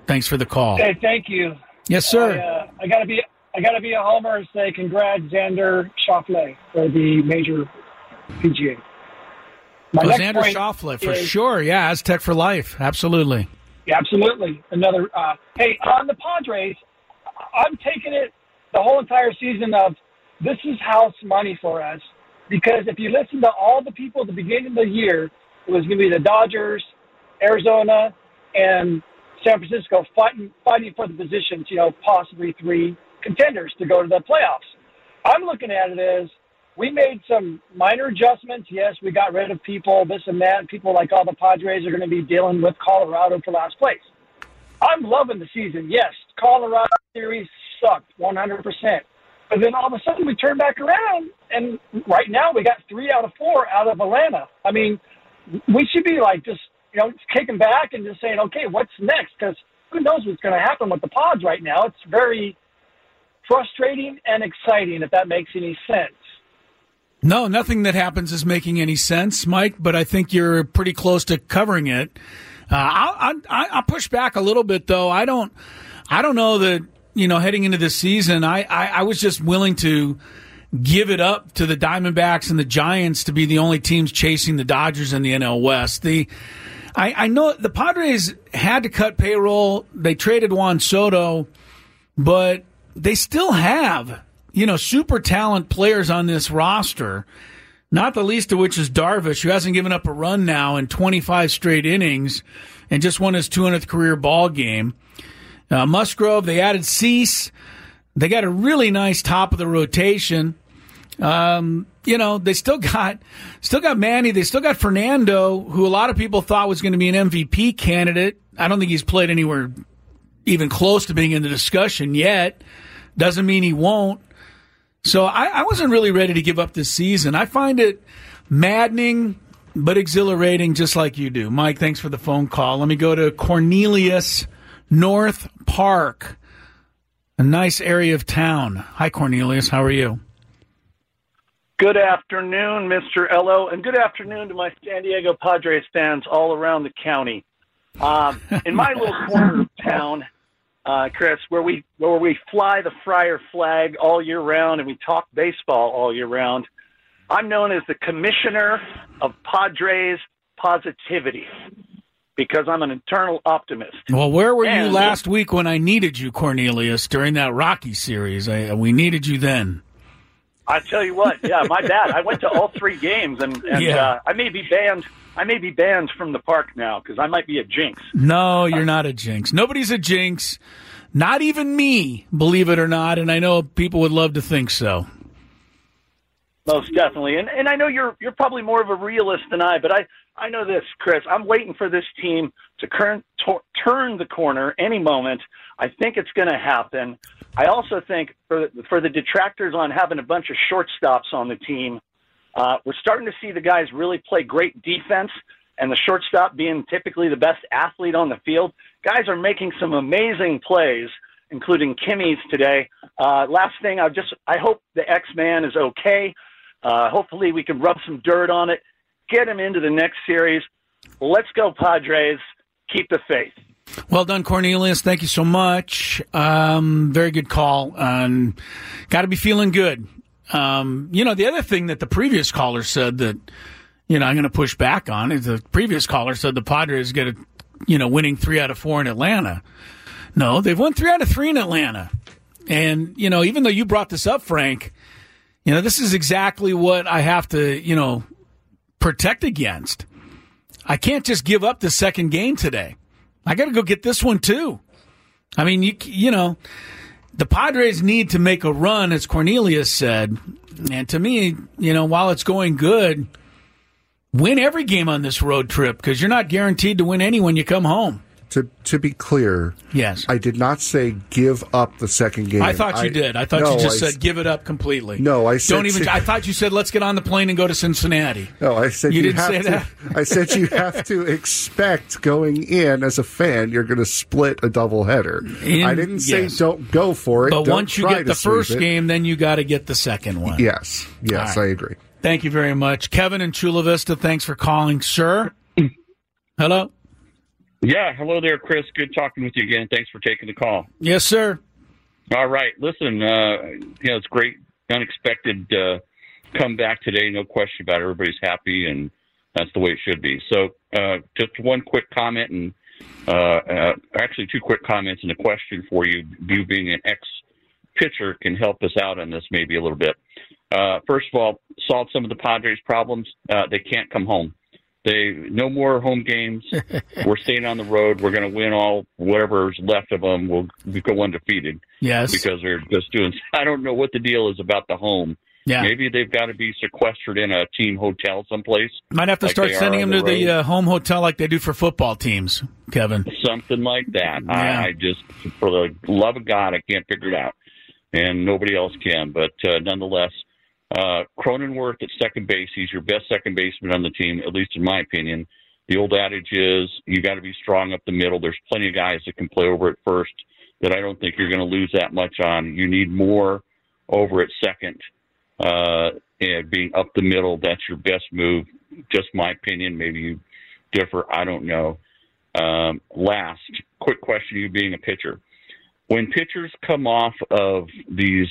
Thanks for the call. Hey, thank you. Yes, sir. I gotta be a homer and say congrats, Xander Schauffele, for the major PGA. Xander Schauffele, for sure. Yeah, Aztec for life. Absolutely. Yeah, absolutely. Another. Hey, on the Padres, I'm taking it the whole entire season of this is house money for us, because if you listen to all the people at the beginning of the year, it was going to be the Dodgers, Arizona, and San Francisco fighting for the positions, possibly 3 contenders to go to the playoffs. I'm looking at it as we made some minor adjustments. Yes, we got rid of people, this and that, and people like all the Padres are going to be dealing with Colorado for last place. I'm loving the season. Yes, Colorado series sucked 100%. But then all of a sudden we turn back around, and right now we got 3 out of 4 out of Atlanta. I mean, we should be like just, kicking back and just saying, okay, what's next? Because who knows what's going to happen with the Pods right now. It's very frustrating and exciting, if that makes any sense. No, nothing that happens is making any sense, Mike, but I think you're pretty close to covering it. I'll push back a little bit, though. I don't know that, heading into this season, I was just willing to give it up to the Diamondbacks and the Giants to be the only teams chasing the Dodgers in the NL West. I know the Padres had to cut payroll. They traded Juan Soto, but they still have, super talent players on this roster, not the least of which is Darvish, who hasn't given up a run now in 25 straight innings and just won his 200th career ball game. Musgrove, they added Cease. They got a really nice top of the rotation. They still got Manny. They still got Fernando, who a lot of people thought was going to be an MVP candidate. I don't think he's played anywhere even close to being in the discussion yet. Doesn't mean he won't. So I wasn't really ready to give up this season. I find it maddening, but exhilarating, just like you do. Mike, thanks for the phone call. Let me go to Cornelius, North Park, a nice area of town. Hi, Cornelius. How are you? Good afternoon, Mr. Ello, and good afternoon to my San Diego Padres fans all around the county. In my little corner of town, Chris, where we fly the Friar flag all year round and we talk baseball all year round, I'm known as the Commissioner of Padres Positivity because I'm an eternal optimist. Well, where were you last week when I needed you, Cornelius, during that Rocky series? We needed you then. I tell you what, yeah, my bad. I went to all 3 games, and Yeah. I may be banned. I may be banned from the park now because I might be a jinx. No, you're not a jinx. Nobody's a jinx. Not even me, believe it or not, and I know people would love to think so. Most definitely, and I know you're probably more of a realist than I, but I know this, Chris. I'm waiting for this team to turn the corner any moment. I think it's going to happen. I also think for the detractors on having a bunch of shortstops on the team, we're starting to see the guys really play great defense, and the shortstop being typically the best athlete on the field. Guys are making some amazing plays, including Kimmy's today. Last thing, I hope the X-Man is okay. Hopefully we can rub some dirt on it, get him into the next series. Let's go, Padres. Keep the faith. Well done, Cornelius. Thank you so much. Very good call. Got to be feeling good. The other thing that the previous caller said that, I'm going to push back on is the previous caller said the Padres get winning 3 out of 4 in Atlanta. No, they've won 3 out of 3 in Atlanta. And, even though you brought this up, Frank, this is exactly what I have to, protect against. I can't just give up the second game today. I got to go get this one, too. I mean, the Padres need to make a run, as Cornelius said. And to me, while it's going good, win every game on this road trip because you're not guaranteed to win any when you come home. To be clear, yes, I did not say give up the second game. I thought you did. I thought you just said give it up completely. No, I said I thought you said let's get on the plane and go to Cincinnati. No, I said you didn't say that. I said you have to expect going in as a fan you're going to split a doubleheader. I didn't say don't go for it. But once you get the first game, then you got to get the second one. Yes, right. I agree. Thank you very much, Kevin in Chula Vista. Thanks for calling, sir. Hello. Yeah, hello there, Chris. Good talking with you again. Thanks for taking the call. Yes, sir. All right. Listen, it's great, unexpected comeback today. No question about it. Everybody's happy, and that's the way it should be. So just one quick comment, and actually two quick comments and a question for you. You being an ex-pitcher can help us out on this maybe a little bit. First of all, solve some of the Padres' problems. They can't come home. No more home games. We're staying on the road. We're going to win all whatever's left of them. We'll go undefeated. Yes. Because they're just doing. I don't know what the deal is about the home. Yeah. Maybe they've got to be sequestered in a team hotel someplace. Might have to start sending them to the home hotel like they do for football teams, Kevin. Something like that. Yeah. I just, for the love of God, I can't figure it out. And nobody else can. But nonetheless, Cronenworth at second base, he's your best second baseman on the team, at least in my opinion. The old adage is you got to be strong up the middle. There's plenty of guys that can play over at first that I don't think you're going to lose that much on. You need more over at second. And being up the middle, that's your best move. Just my opinion. Maybe you differ. I don't know. Last, quick question, you being a pitcher. When pitchers come off of these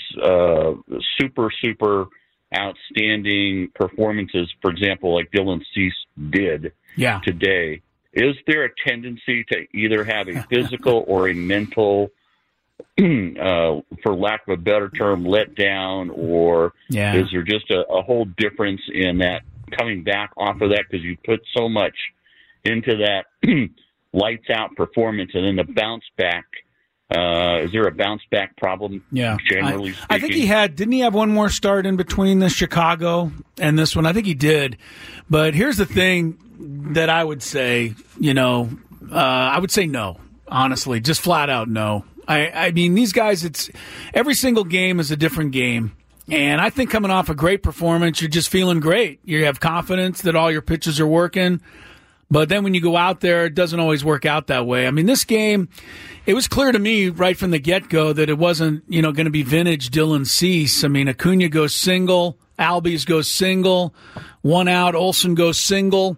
super outstanding performances, for example, like Dylan Cease did today, is there a tendency to either have a physical or a mental, for lack of a better term, let down, or is there just a whole difference in that coming back off of that because you put so much into that lights out performance and then the bounce back? Is there a bounce back problem? Yeah, generally speaking? I think didn't he have one more start in between the Chicago and this one? I think he did. But here's the thing that I would say, I would say no, honestly, just flat out no. I mean, these guys, it's every single game is a different game. And I think coming off a great performance, you're just feeling great. You have confidence that all your pitches are working. But then when you go out there, it doesn't always work out that way. I mean, this game, it was clear to me right from the get-go that it wasn't, going to be vintage Dylan Cease. I mean, Acuna goes single, Albies goes single, one out, Olsen goes single.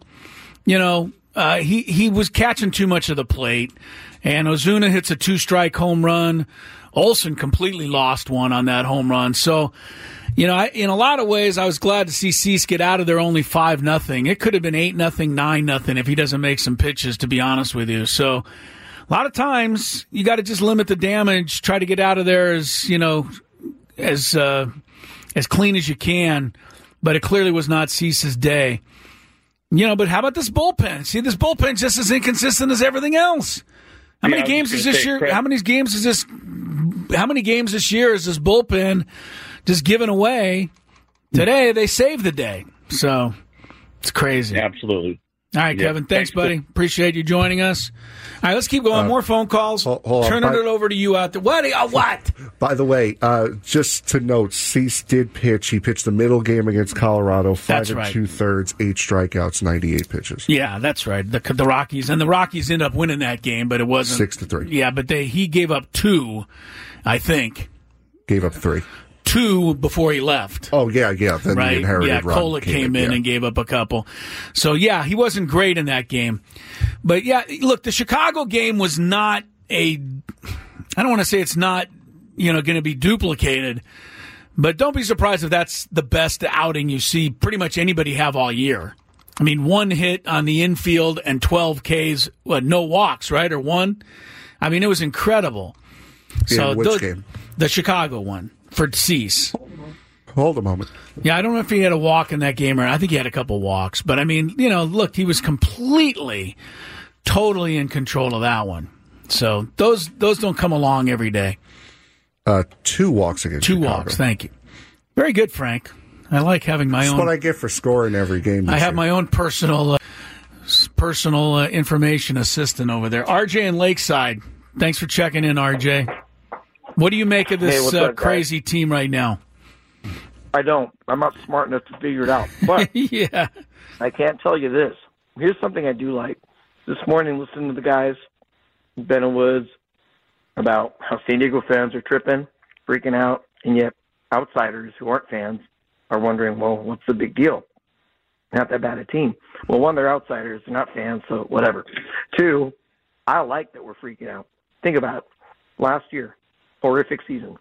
He was catching too much of the plate. And Ozuna hits a 2-strike home run. Olsen completely lost one on that home run. So, in a lot of ways, I was glad to see Cease get out of there only 5-0. It could have been 8-0, 9-0 if he doesn't make some pitches, to be honest with you. So, a lot of times, you got to just limit the damage, try to get out of there as clean as you can. But it clearly was not Cease's day. But how about this bullpen? See, this bullpen's just as inconsistent as everything else. How many games is this year? How many games this year is this bullpen just giving away? Today they saved the day, so it's crazy. Absolutely. All right, Kevin. Thanks, buddy. Appreciate you joining us. All right, let's keep going. More phone calls. Turning it over to you out there. What? By the way, just to note, Cease did pitch. He pitched the middle game against Colorado, 5 2/3, 8 strikeouts, 98 pitches. Yeah, that's right. The Rockies end up winning that game, but it wasn't 6-3. Yeah, but he gave up 2, I think. Gave up 3. 2 before he left. Oh, yeah. Then the inherited run Kolek came in and gave up a couple. So, yeah, he wasn't great in that game. But, yeah, look, the Chicago game was not I don't want to say it's not, going to be duplicated. But don't be surprised if that's the best outing you see pretty much anybody have all year. I mean, 1 hit on the infield and 12 Ks, no walks, right? Or 1? I mean, it was incredible. Yeah, which game? The Chicago one. For Cease. Hold a moment. Yeah, I don't know if he had a walk in that game, or I think he had a couple walks. But, I mean, look, he was totally in control of that one. So those don't come along every day. 2 walks against Chicago. 2 walks, thank you. Very good, Frank. I like having my own. That's what I get for scoring every game. I have my own personal information assistant over there. RJ in Lakeside. Thanks for checking in, RJ. What do you make of this crazy team right now? I don't. I'm not smart enough to figure it out. But yeah, I can't tell you this. Here's something I do like. This morning, listening to the guys, Ben and Woods, about how San Diego fans are tripping, freaking out, and yet outsiders who aren't fans are wondering, well, what's the big deal? Not that bad a team. Well, 1, they're outsiders. They're not fans, so whatever. 2, I like that we're freaking out. Think about it. Last year, horrific season.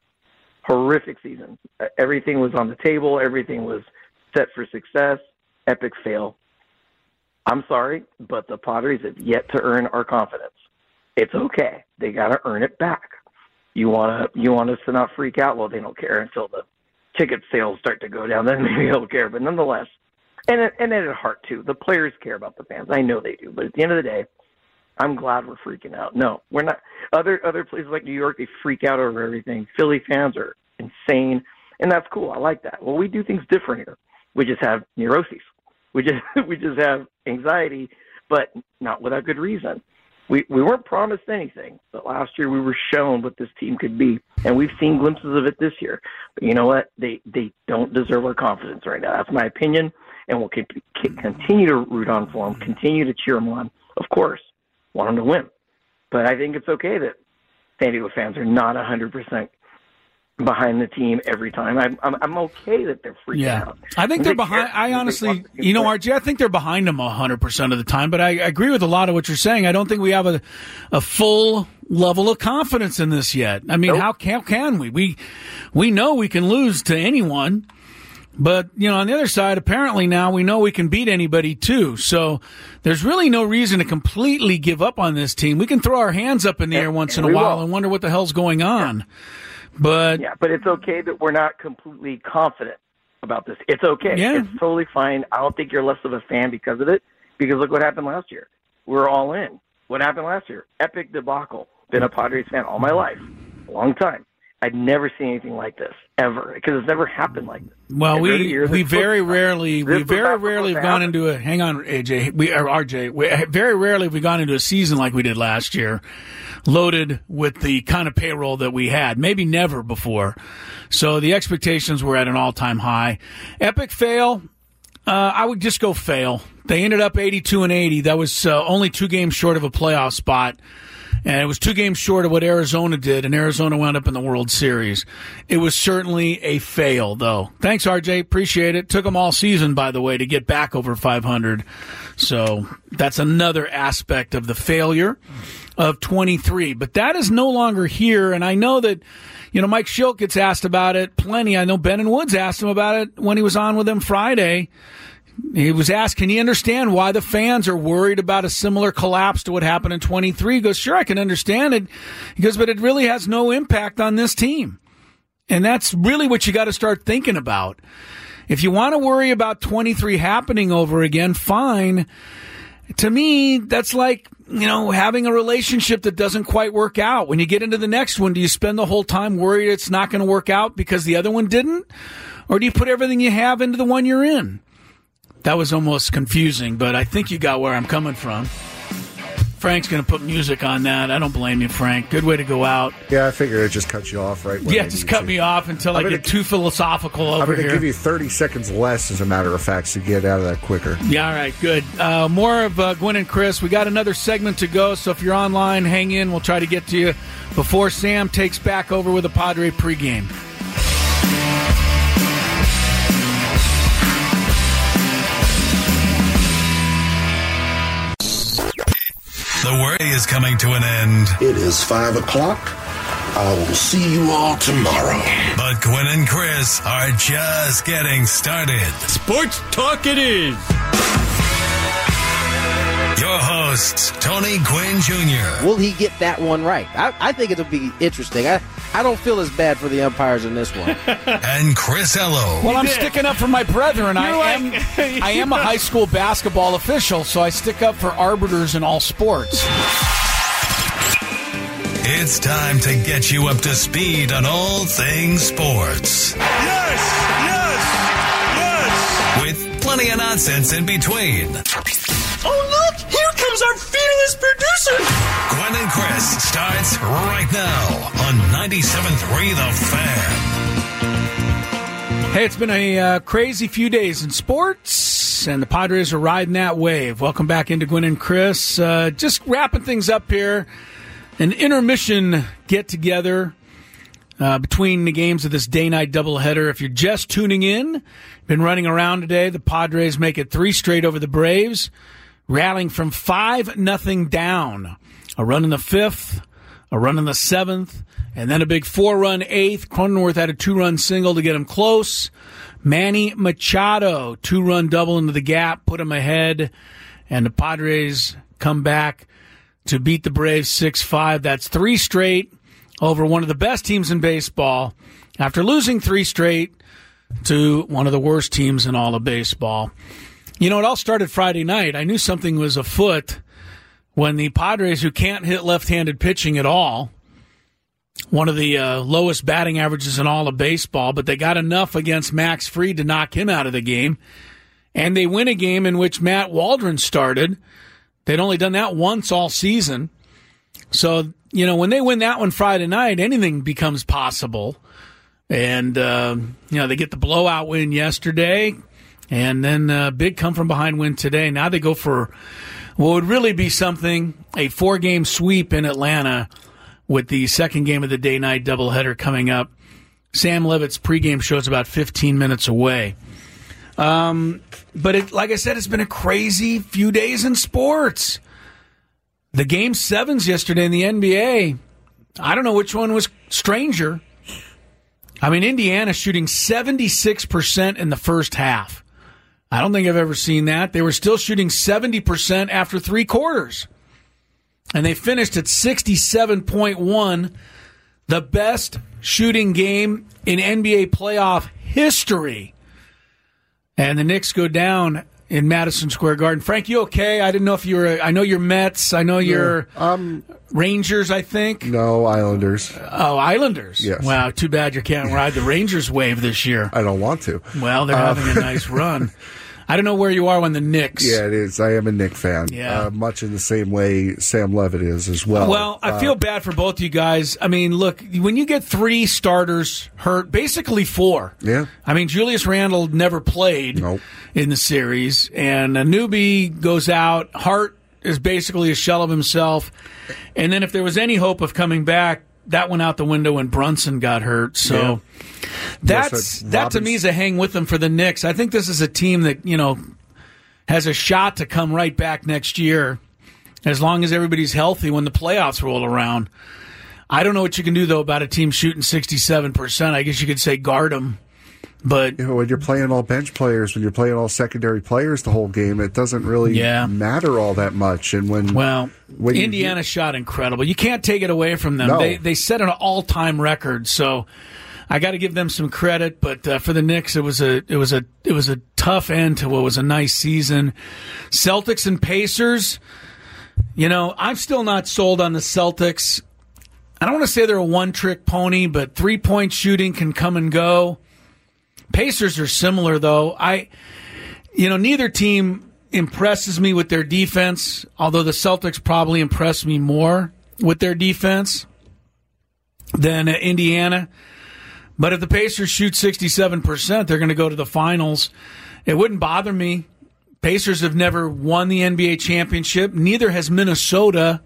Everything was on the table. Everything was set for success. Epic fail. I'm sorry, but the Padres have yet to earn our confidence. It's okay. They got to earn it back. You want us to not freak out? Well, they don't care until the ticket sales start to go down. Then maybe they'll care. But nonetheless, and at heart too, the players care about the fans. I know they do. But at the end of the day, I'm glad we're freaking out. No, we're not. Other places like New York, they freak out over everything. Philly fans are insane, and that's cool. I like that. Well, we do things different here. We just have neuroses. We just have anxiety, but not without good reason. We weren't promised anything, but last year we were shown what this team could be, and we've seen glimpses of it this year. But you know what? They don't deserve our confidence right now. That's my opinion, and we'll continue to root on for them, continue to cheer them on. Of course, want them to win. But I think it's okay that San Diego fans are not 100% behind the team every time. I'm okay that they're freaking out. I think they're behind. I honestly, RJ, I think they're behind them 100% of the time. But I agree with a lot of what you're saying. I don't think we have a full level of confidence in this yet. I mean, how can we? We know we can lose to anyone. But, on the other side, apparently now we know we can beat anybody too. So there's really no reason to completely give up on this team. We can throw our hands up in the air once in a while and wonder what the hell's going on. But it's okay that we're not completely confident about this. It's okay. Yeah. It's totally fine. I don't think you're less of a fan because of it, because look what happened last year. We're all in. What happened last year? Epic debacle. Been a Padres fan all my life. A long time. I'd never seen anything like this, ever, because it's never happened like this. Well, we very rarely have gone into a, hang on, RJ, we very rarely have we gone into a season like we did last year, loaded with the kind of payroll that we had. Maybe never before. So the expectations were at an all-time high. Epic fail. I would just go fail. They ended up 82-80. That was only 2 games short of a playoff spot. And it was 2 games short of what Arizona did, and Arizona wound up in the World Series. It was certainly a fail, though. Thanks, RJ. Appreciate it. Took them all season, by the way, to get back over 500. So that's another aspect of the failure of 23. But that is no longer here, and I know that, Mike Shildt gets asked about it plenty. I know Ben and Woods asked him about it when he was on with them Friday. He was asked, can you understand why the fans are worried about a similar collapse to what happened in 23? He goes, sure, I can understand it. He goes, but it really has no impact on this team. And that's really what you got to start thinking about. If you want to worry about 23 happening over again, fine. To me, that's like, having a relationship that doesn't quite work out. When you get into the next one, do you spend the whole time worried it's not going to work out because the other one didn't? Or do you put everything you have into the one you're in? That was almost confusing, but I think you got where I'm coming from. Frank's going to put music on that. I don't blame you, Frank. Good way to go out. Yeah, I figured it just cut you off right when just cut me off until I get too philosophical over here. I'm going to give you 30 seconds less, as a matter of fact, to get out of that quicker. Yeah, all right, good. More of Gwynn and Chris. We got another segment to go, so if you're online, hang in. We'll try to get to you before Sam takes back over with a Padre pregame. The worry is coming to an end. It is 5 o'clock. I will see you all tomorrow. But Gwynn and Chris are just getting started. Sports talk it is. Your hosts, Tony Gwynn Jr. Will he get that one right? I think it'll be interesting. I don't feel as bad for the umpires in this one. And Chris Ello. Well, I'm sticking up for my brethren. I am a high school basketball official, so I stick up for arbiters in all sports. It's time to get you up to speed on all things sports. Yes! With plenty of nonsense in between. Oh, look! Here comes our fearless producer! Gwynn and Chris starts right now on 97.3 The Fan. Hey, it's been a crazy few days in sports, and the Padres are riding that wave. Welcome back into Gwynn and Chris. Just wrapping things up here. An intermission get-together between the games of this day-night doubleheader. If you're just tuning in, been running around today, the Padres make it 3 straight over the Braves, rallying from 5-0 down a run in the 5th, a run in the 7th, and then a big 4-run 8th. Cronenworth had a 2-run single to get him close. Manny Machado, 2-run double into the gap, put him ahead, and the Padres come back to beat the Braves 6-5. That's 3 straight over one of the best teams in baseball after losing 3 straight to one of the worst teams in all of baseball. You know, it all started Friday night. I knew something was afoot when the Padres, who can't hit left-handed pitching at all, one of the lowest batting averages in all of baseball, but they got enough against Max Fried to knock him out of the game. And they win a game in which Matt Waldron started. They'd only done that once all season. So, you know, when they win that one Friday night, anything becomes possible. And, you know, they get the blowout win yesterday, and then a big come-from-behind win today. Now they go for what would really be something, a 4-game sweep in Atlanta with the second game of the day-night doubleheader coming up. Sam Levitt's pregame show is about 15 minutes away. But like I said, it's been a crazy few days in sports. The Game 7s yesterday in the NBA, I don't know which one was stranger. I mean, Indiana shooting 76% in the first half. I don't think I've ever seen that. They were still shooting 70% after 3 quarters. And they finished at 67.1, the best shooting game in NBA playoff history. And the Knicks go down in Madison Square Garden. Frank, you okay? I didn't know if you were. I know you're Mets. I know you're Rangers, I think. No, Islanders. Oh, Islanders. Yes. Wow, too bad you can't ride the Rangers wave this year. I don't want to. Well, they're having a nice run. I don't know where you are when the Knicks. Yeah, it is. I am a Knicks fan. Yeah. Much in the same way Sam Levitt is as well. Well, I feel bad for both you guys. I mean, look, when you get 3 starters hurt, basically 4. Yeah. I mean, Julius Randle never played in the series, and a newbie goes out. Hart is basically a shell of himself. And then if there was any hope of coming back, that went out the window when Brunson got hurt. So that to me is a hang with them for the Knicks. I think this is a team that, you know, has a shot to come right back next year as long as everybody's healthy when the playoffs roll around. I don't know what you can do, though, about a team shooting 67%. I guess you could say guard them. But you know, when you're playing all bench players, when you're playing all secondary players the whole game, it doesn't really matter all that much. And when Indiana shot incredible. You can't take it away from them. No. They set an all-time record. So I got to give them some credit. But for the Knicks, it was a tough end to what was a nice season. Celtics and Pacers. You know, I'm still not sold on the Celtics. I don't want to say they're a one-trick pony, but 3-point shooting can come and go. Pacers are similar, though. Neither team impresses me with their defense, although the Celtics probably impress me more with their defense than Indiana. But if the Pacers shoot 67%, they're going to go to the finals. It wouldn't bother me. Pacers have never won the NBA championship. Neither has Minnesota.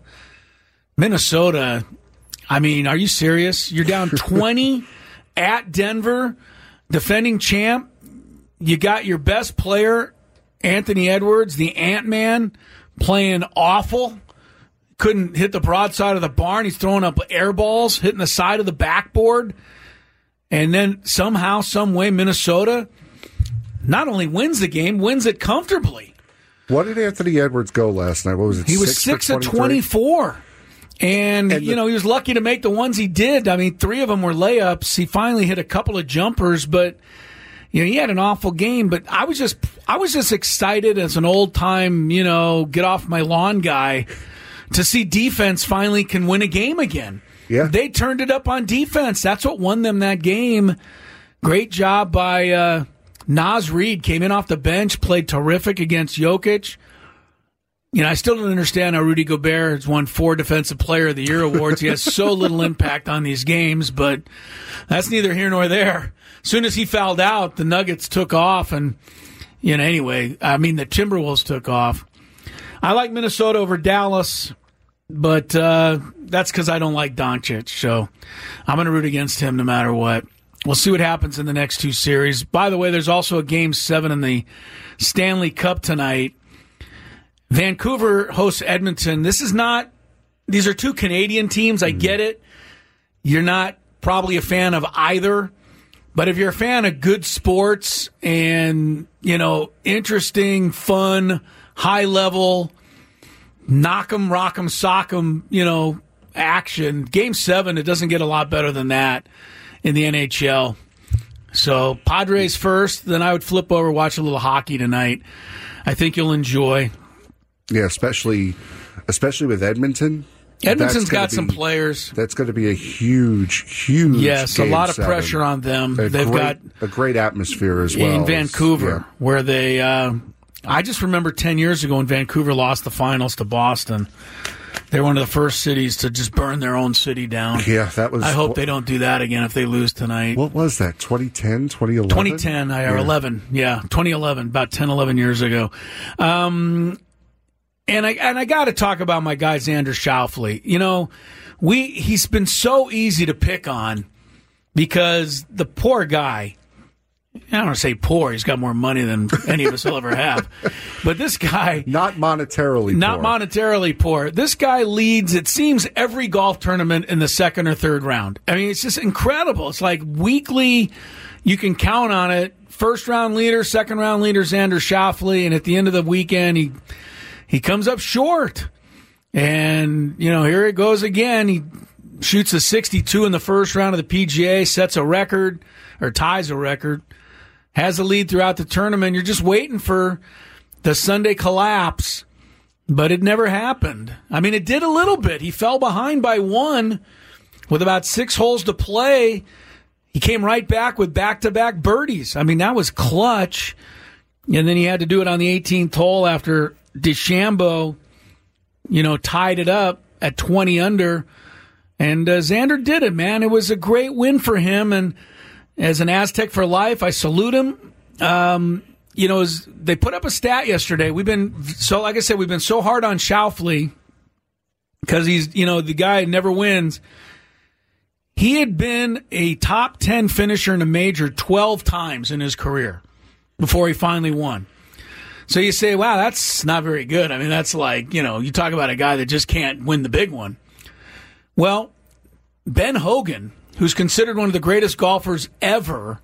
Minnesota, I mean, are you serious? You're down 20 at Denver. Defending champ, you got your best player, Anthony Edwards, the Ant-Man, playing awful. Couldn't hit the broadside of the barn. He's throwing up air balls, hitting the side of the backboard. And then somehow, some way, Minnesota not only wins the game, wins it comfortably. What did Anthony Edwards go last night? What was it? He was 6 of 24. And he was lucky to make the ones he did. I mean, 3 of them were layups. He finally hit a couple of jumpers, but he had an awful game. But I was just excited as an old time, get off my lawn guy to see defense finally can win a game again. Yeah. They turned it up on defense. That's what won them that game. Great job by Naz Reid. Came in off the bench, played terrific against Jokic. I still don't understand how Rudy Gobert has won 4 Defensive Player of the Year awards. He has so little impact on these games, but that's neither here nor there. As soon as he fouled out, the Nuggets took off, and, the Timberwolves took off. I like Minnesota over Dallas, but that's because I don't like Doncic, so I'm going to root against him no matter what. We'll see what happens in the next 2 series. By the way, there's also a Game 7 in the Stanley Cup tonight. Vancouver hosts Edmonton. This is not these are two Canadian teams. I get it. You're not probably a fan of either. But if you're a fan of good sports and, interesting, fun, high level, knock 'em, rock 'em, sock 'em, action, Game 7, it doesn't get a lot better than that in the NHL. So Padres first, then I would flip over, watch a little hockey tonight. I think you'll enjoy. Yeah, especially with Edmonton. Edmonton's got some players. That's going to be a huge yes, Game a lot of 7. pressure on them. They've got a great atmosphere as well in Vancouver, where they. I just remember 10 years ago when Vancouver lost the finals to Boston. They're one of the first cities to just burn their own city down. Yeah, that was. I hope they don't do that again if they lose tonight. What was that? 2010, 2011? 2010 or 11. Yeah, 2011, about 10, 11 years ago. And I got to talk about my guy Xander Schauffele. He's been so easy to pick on because the poor guy. I don't want to say poor. He's got more money than any of us will ever have. But this guy... Not monetarily poor. This guy leads, it seems, every golf tournament in the second or third round. I mean, it's just incredible. It's like weekly, you can count on it. First round leader, second round leader, Xander Schauffele. And at the end of the weekend, he comes up short. And, here it goes again. He shoots a 62 in the first round of the PGA, sets a record, or ties a record. Has the lead throughout the tournament. You're just waiting for the Sunday collapse, but it never happened. I mean, it did a little bit. He fell behind by one with about 6 holes to play. He came right back with back-to-back birdies. I mean, that was clutch. And then he had to do it on the 18th hole after DeChambeau, tied it up at 20 under. And Xander did it, man. It was a great win for him, and as an Aztec for life, I salute him. They put up a stat yesterday. We've been so hard on Schauffele because he's, the guy never wins. He had been a top 10 finisher in a major 12 times in his career before he finally won. So you say, wow, that's not very good. I mean, that's like, you talk about a guy that just can't win the big one. Well, Ben Hogan, who's considered one of the greatest golfers ever,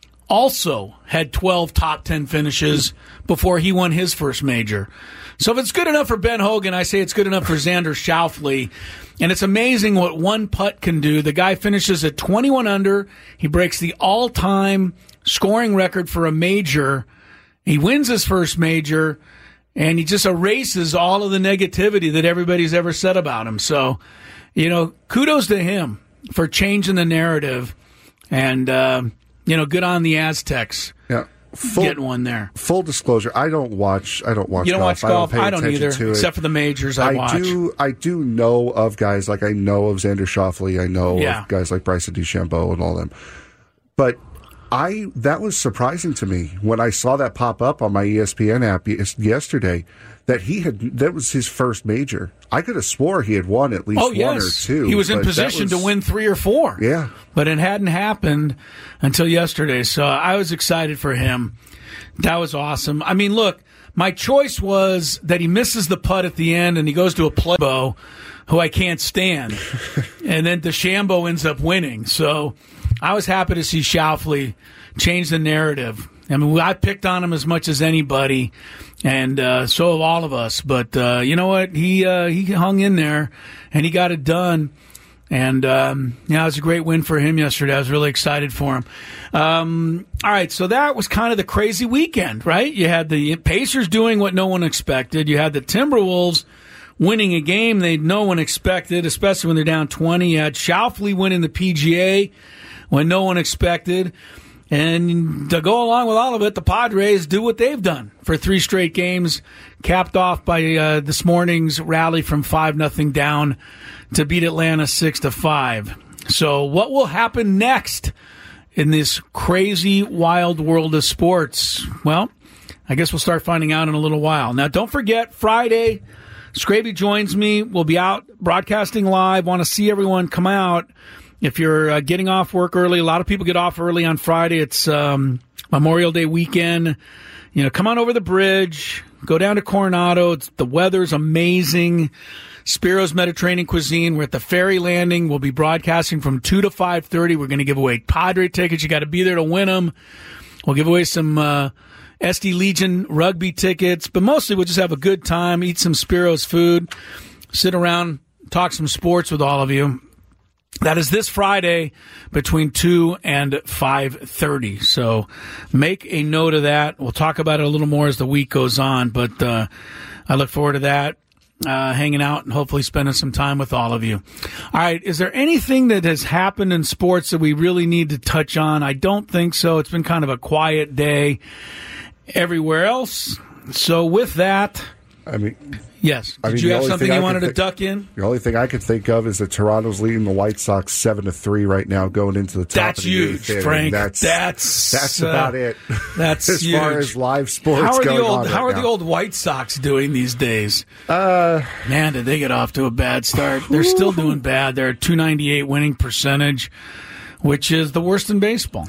also had 12 top 10 finishes before he won his first major. So if it's good enough for Ben Hogan, I say it's good enough for Xander Schauffele. And it's amazing what one putt can do. The guy finishes at 21 under. He breaks the all-time scoring record for a major. He wins his first major, and he just erases all of the negativity that everybody's ever said about him. So, kudos to him for changing the narrative, and good on the Aztecs. Yeah, getting one there. Full disclosure: I don't watch. You don't golf. Watch golf. I don't either, except for the majors. I do know of guys like I know of Xander Schauffele. I know of guys like Bryson DeChambeau and all them. But that was surprising to me when I saw that pop up on my ESPN app yesterday. That was his first major. I could have swore he had won at least one or two. He was in position to win 3 or 4. Yeah. But it hadn't happened until yesterday. So I was excited for him. That was awesome. I mean, look, my choice was that he misses the putt at the end and he goes to a playbow who I can't stand. And then DeChambeau ends up winning. So I was happy to see Schauffele change the narrative. I mean, I picked on him as much as anybody, and so have all of us. But you know what? He hung in there, and he got it done. And it was a great win for him yesterday. I was really excited for him. All right, so that was kind of the crazy weekend, right? You had the Pacers doing what no one expected. You had the Timberwolves winning a game no one expected, especially when they're down 20. You had Schauffele winning the PGA when no one expected. And to go along with all of it, the Padres do what they've done for 3 straight games, capped off by this morning's rally from 5-0 down to beat Atlanta 6-5. So what will happen next in this crazy, wild world of sports? Well, I guess we'll start finding out in a little while. Now, don't forget, Friday, Scraby joins me. We'll be out broadcasting live. Want to see everyone come out. If you're getting off work early, a lot of people get off early on Friday. It's Memorial Day weekend. Come on over the bridge. Go down to Coronado. The weather's amazing. Spiro's Mediterranean Cuisine. We're at the Ferry Landing. We'll be broadcasting from 2 to 5:30. We're going to give away Padre tickets. You got to be there to win them. We'll give away some SD Legion rugby tickets, but mostly we'll just have a good time, eat some Spiro's food, sit around, talk some sports with all of you. That is this Friday between 2 and 5:30. So make a note of that. We'll talk about it a little more as the week goes on, but I look forward to that, hanging out and hopefully spending some time with all of you. All right, is there anything that has happened in sports that we really need to touch on? I don't think so. It's been kind of a quiet day everywhere else. So with that... Yes. Did you have something you wanted to duck in? The only thing I could think of is that Toronto's leading the White Sox 7-3 right now, going into the top. That's of the huge, eighth. Frank. That's about it. That's as huge. far as live sports going on. How are the old White Sox doing these days? Man, did they get off to a bad start? They're still doing bad. They're at .298 winning percentage, which is the worst in baseball.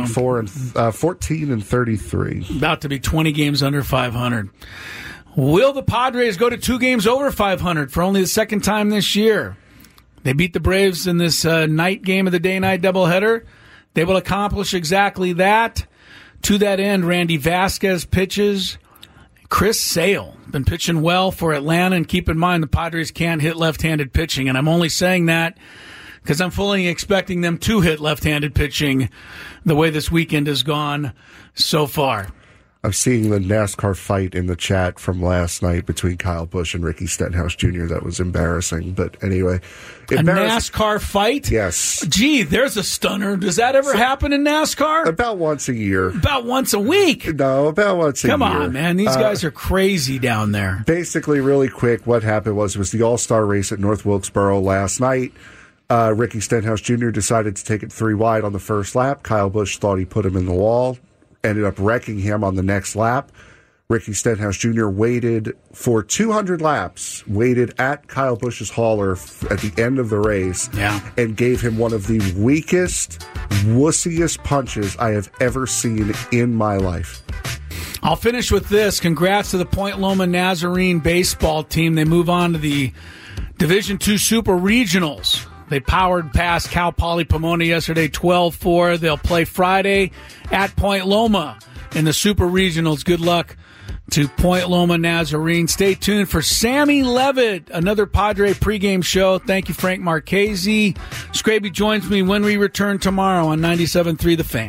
14 and 33. About to be 20 games under 500. Will the Padres go to 2 games over 500 for only the second time this year? They beat the Braves in this night game of the day-night doubleheader. They will accomplish exactly that. To that end, Randy Vasquez pitches. Chris Sale, been pitching well for Atlanta. And keep in mind, the Padres can't hit left-handed pitching. And I'm only saying that because I'm fully expecting them to hit left-handed pitching the way this weekend has gone so far. I'm seeing the NASCAR fight in the chat from last night between Kyle Busch and Ricky Stenhouse Jr. That was embarrassing. But anyway. A NASCAR fight? Yes. Gee, there's a stunner. Does that ever happen in NASCAR? About once a year. About once a week? No, about once a year. Come on, man. These guys are crazy down there. Basically, really quick, what happened was it was the All-Star race at North Wilkesboro last night. Ricky Stenhouse Jr. decided to take it 3 wide on the first lap. Kyle Busch thought he put him in the wall. Ended up wrecking him on the next lap. Ricky Stenhouse Jr. waited for 200 laps, waited at Kyle Busch's hauler at the end of the race, and gave him one of the weakest, wussiest punches I have ever seen in my life. I'll finish with this. Congrats to the Point Loma Nazarene baseball team. They move on to the Division II Super Regionals. They powered past Cal Poly Pomona yesterday, 12-4. They'll play Friday at Point Loma in the Super Regionals. Good luck to Point Loma Nazarene. Stay tuned for Sammy Levitt, another Padre pregame show. Thank you, Frank Marchese. Scraby joins me when we return tomorrow on 97.3 The Fan.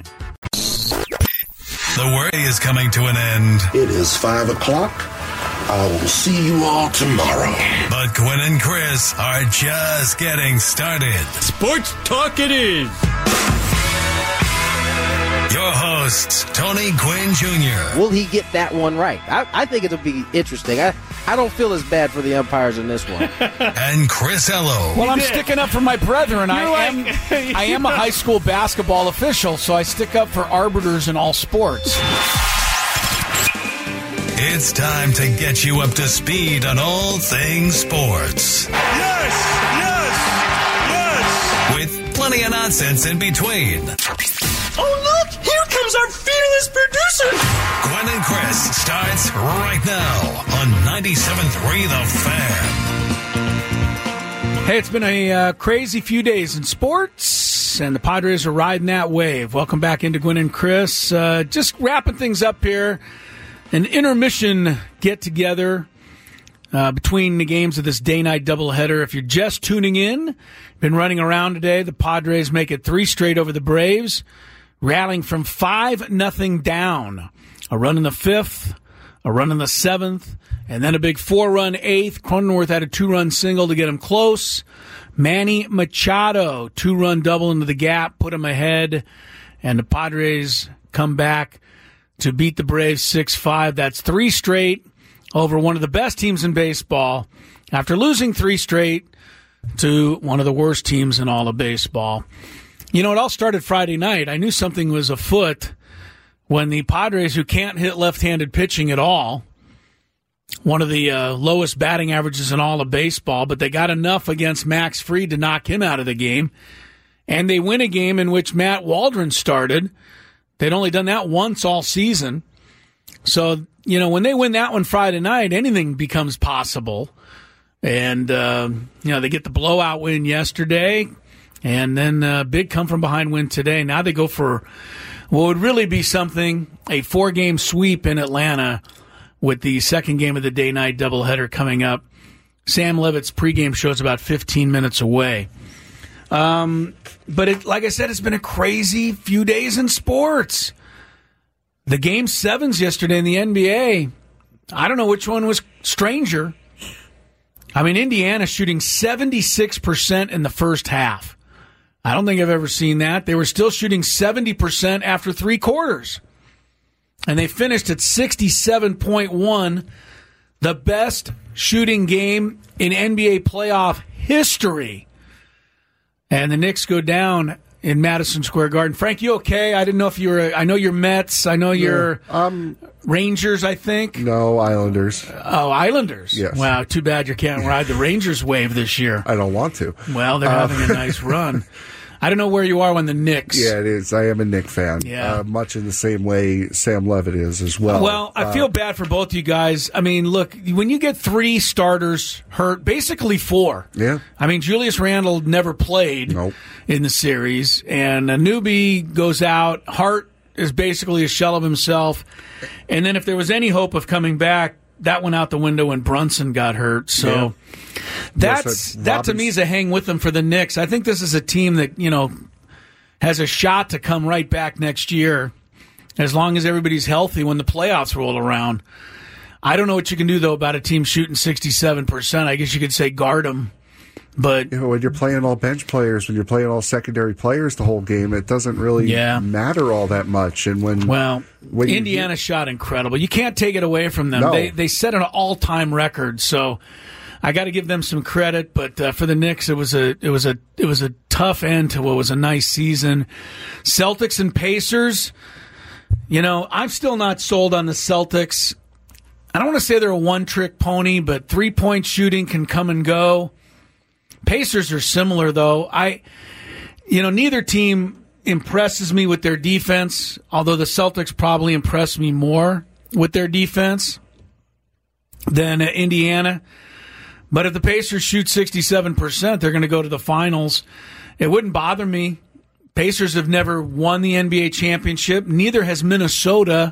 The work is coming to an end. It is 5 o'clock. I will see you all tomorrow. But Quinn and Chris are just getting started. Sports Talk it is. Your hosts, Tony Quinn Jr. Will he get that one right? I think it'll be interesting. I don't feel as bad for the umpires in this one. And Chris Ello. Well, I'm sticking up for my brethren. I am a high school basketball official, so I stick up for arbiters in all sports. It's time to get you up to speed on all things sports. Yes! With plenty of nonsense in between. Oh, look! Here comes our fearless producer! Gwen and Chris starts right now on 97.3 The Fan. Hey, it's been a crazy few days in sports, and the Padres are riding that wave. Welcome back into Gwen and Chris. Just wrapping things up here. An intermission get-together between the games of this day-night doubleheader. If you're just tuning in, been running around today, the Padres make it 3 straight over the Braves, rallying from 5-0 down. A run in the 5th, a run in the 7th, and then a big 4-run 8th. Cronenworth had a 2-run single to get him close. Manny Machado, 2-run double into the gap, put him ahead, and the Padres come back to beat the Braves 6-5. That's 3 straight over one of the best teams in baseball after losing 3 straight to one of the worst teams in all of baseball. You know, it all started Friday night. I knew something was afoot when the Padres, who can't hit left-handed pitching at all, one of the lowest batting averages in all of baseball, but they got enough against Max Fried to knock him out of the game. And they win a game in which Matt Waldron started. They'd only done that once all season. So, you know, when they win that one Friday night, anything becomes possible. And, they get the blowout win yesterday, and then a big come-from-behind win today. Now they go for what would really be something, a 4-game sweep in Atlanta with the second game of the day-night doubleheader coming up. Sam Levitt's pregame show's about 15 minutes away. But like I said, it's been a crazy few days in sports. The Game 7s yesterday in the NBA, I don't know which one was stranger. I mean, Indiana shooting 76% in the first half. I don't think I've ever seen that. They were still shooting 70% after 3 quarters. And they finished at 67.1, the best shooting game in NBA playoff history. And the Knicks go down in Madison Square Garden. Frank, you okay? I didn't know if you were. I know you're Mets. I know you're Rangers, I think. No, Islanders. Oh, Islanders. Yes. Wow, too bad you can't ride the Rangers wave this year. I don't want to. Well, they're having a nice run. I don't know where you are when the Knicks. Yeah, it is. I am a Knicks fan. Yeah. Much in the same way Sam Levitt is as well. Well, I feel bad for both you guys. I mean, look, when you get 3 starters hurt, basically 4. Yeah. I mean, Julius Randle never played in the series, and a newbie goes out. Hart is basically a shell of himself. And then if there was any hope of coming back, that went out the window when Brunson got hurt. So that to me is a hang with them for the Knicks. I think this is a team that, has a shot to come right back next year as long as everybody's healthy when the playoffs roll around. I don't know what you can do, though, about a team shooting 67%. I guess you could say guard them. But when you're playing all bench players, when you're playing all secondary players the whole game, it doesn't really matter all that much. And when Indiana shot incredible. You can't take it away from them. No. They set an all-time record. So I got to give them some credit. But for the Knicks, it was a tough end to what was a nice season. Celtics and Pacers. I'm still not sold on the Celtics. I don't want to say they're a one-trick pony, but 3-point shooting can come and go. Pacers are similar, though. Neither team impresses me with their defense, although the Celtics probably impress me more with their defense than Indiana. But if the Pacers shoot 67%, they're going to go to the finals. It wouldn't bother me. Pacers have never won the NBA championship. Neither has Minnesota.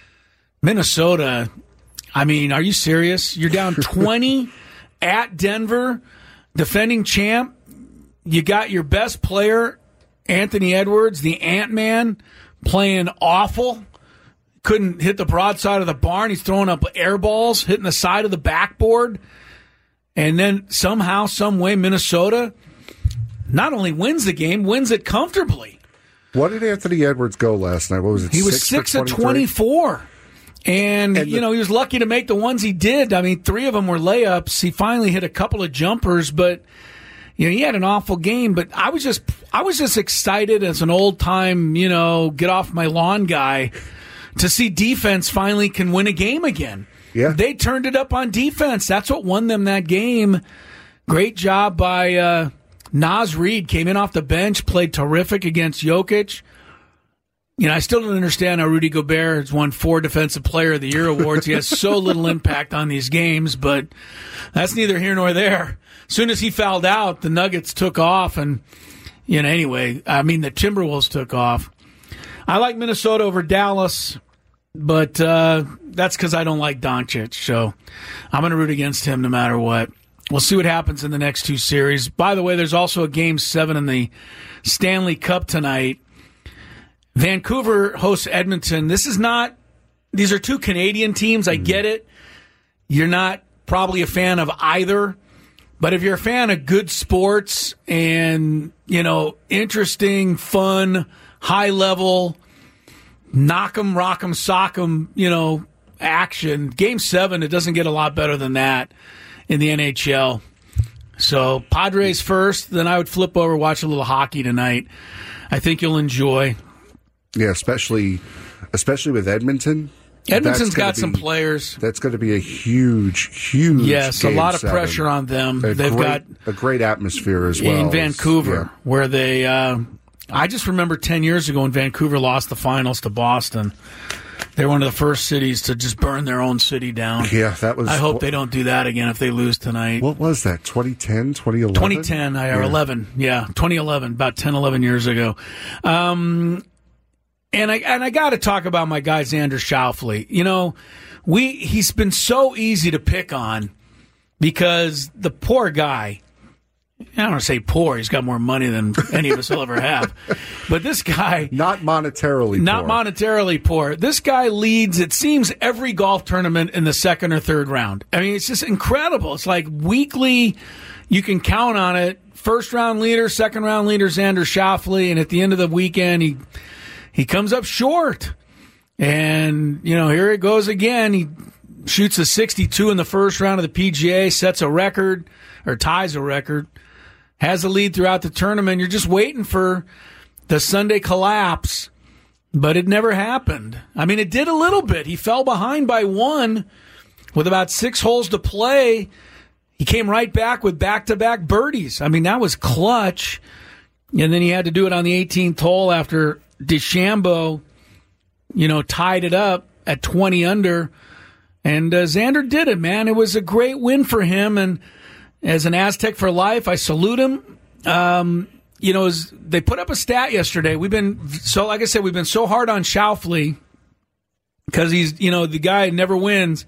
Minnesota, I mean, are you serious? You're down 20 at Denver. Defending champ, you got your best player, Anthony Edwards, the Ant-Man, playing awful. Couldn't hit the broadside of the barn. He's throwing up air balls, hitting the side of the backboard. And then somehow, some way, Minnesota not only wins the game, wins it comfortably. What did Anthony Edwards go last night? What was it? He was 6 of 24. And he was lucky to make the ones he did. I mean, 3 of them were layups. He finally hit a couple of jumpers, but he had an awful game. But I was just excited as an old time, get off my lawn guy to see defense finally can win a game again. Yeah. They turned it up on defense. That's what won them that game. Great job by Naz Reid. Came in off the bench, played terrific against Jokic. I still don't understand how Rudy Gobert has won 4 Defensive Player of the Year awards. He has so little impact on these games, but that's neither here nor there. As soon as he fouled out, the Nuggets took off, and the Timberwolves took off. I like Minnesota over Dallas, but that's because I don't like Doncic, so I'm going to root against him no matter what. We'll see what happens in the next 2 series. By the way, there's also a Game 7 in the Stanley Cup tonight. Vancouver hosts Edmonton. These are 2 Canadian teams. I get it. You're not probably a fan of either. But if you're a fan of good sports and, interesting, fun, high level, knock 'em, rock 'em, sock 'em, action, Game 7, it doesn't get a lot better than that in the NHL. So Padres first, then I would flip over, watch a little hockey tonight. I think you'll enjoy. Yeah, especially with Edmonton. Edmonton's got some players. That's going to be a huge yes, a lot of pressure on them. They've got a great atmosphere as well in Vancouver, where they. I just remember 10 years ago when Vancouver lost the finals to Boston. They're one of the first cities to just burn their own city down. Yeah, that was. I hope they don't do that again if they lose tonight. What was that, 2010, 2011? 2010, or 11. Yeah, 2011, about 10, 11 years ago. And I got to talk about my guy, Xander Schauffele. You know, he's been so easy to pick on because the poor guy, I don't want to say poor. He's got more money than any of us will ever have. But this guy... Not monetarily poor. This guy leads, it seems, every golf tournament in the second or third round. I mean, it's just incredible. It's like weekly, you can count on it. First round leader, second round leader, Xander Schauffele. And at the end of the weekend, he comes up short. And, you know, here it goes again. He shoots a 62 in the first round of the PGA, sets a record, or ties a record. Has the lead throughout the tournament. You're just waiting for the Sunday collapse, but it never happened. I mean, it did a little bit. He fell behind by one with about 6 holes to play. He came right back with back-to-back birdies. I mean, that was clutch. And then he had to do it on the 18th hole after DeChambeau, you know, tied it up at 20 under. And Xander did it, man. It was a great win for him, and as an Aztec for life, I salute him. You know, they put up a stat yesterday. We've been so hard on Schauffele because he's, you know, the guy never wins.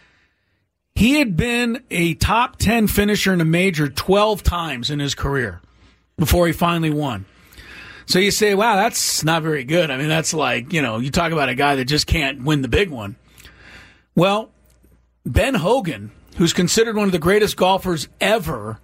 He had been a top 10 finisher in a major 12 times in his career before he finally won. So you say, wow, that's not very good. I mean, that's like, you know, you talk about a guy that just can't win the big one. Well, Ben Hogan, who's considered one of the greatest golfers ever,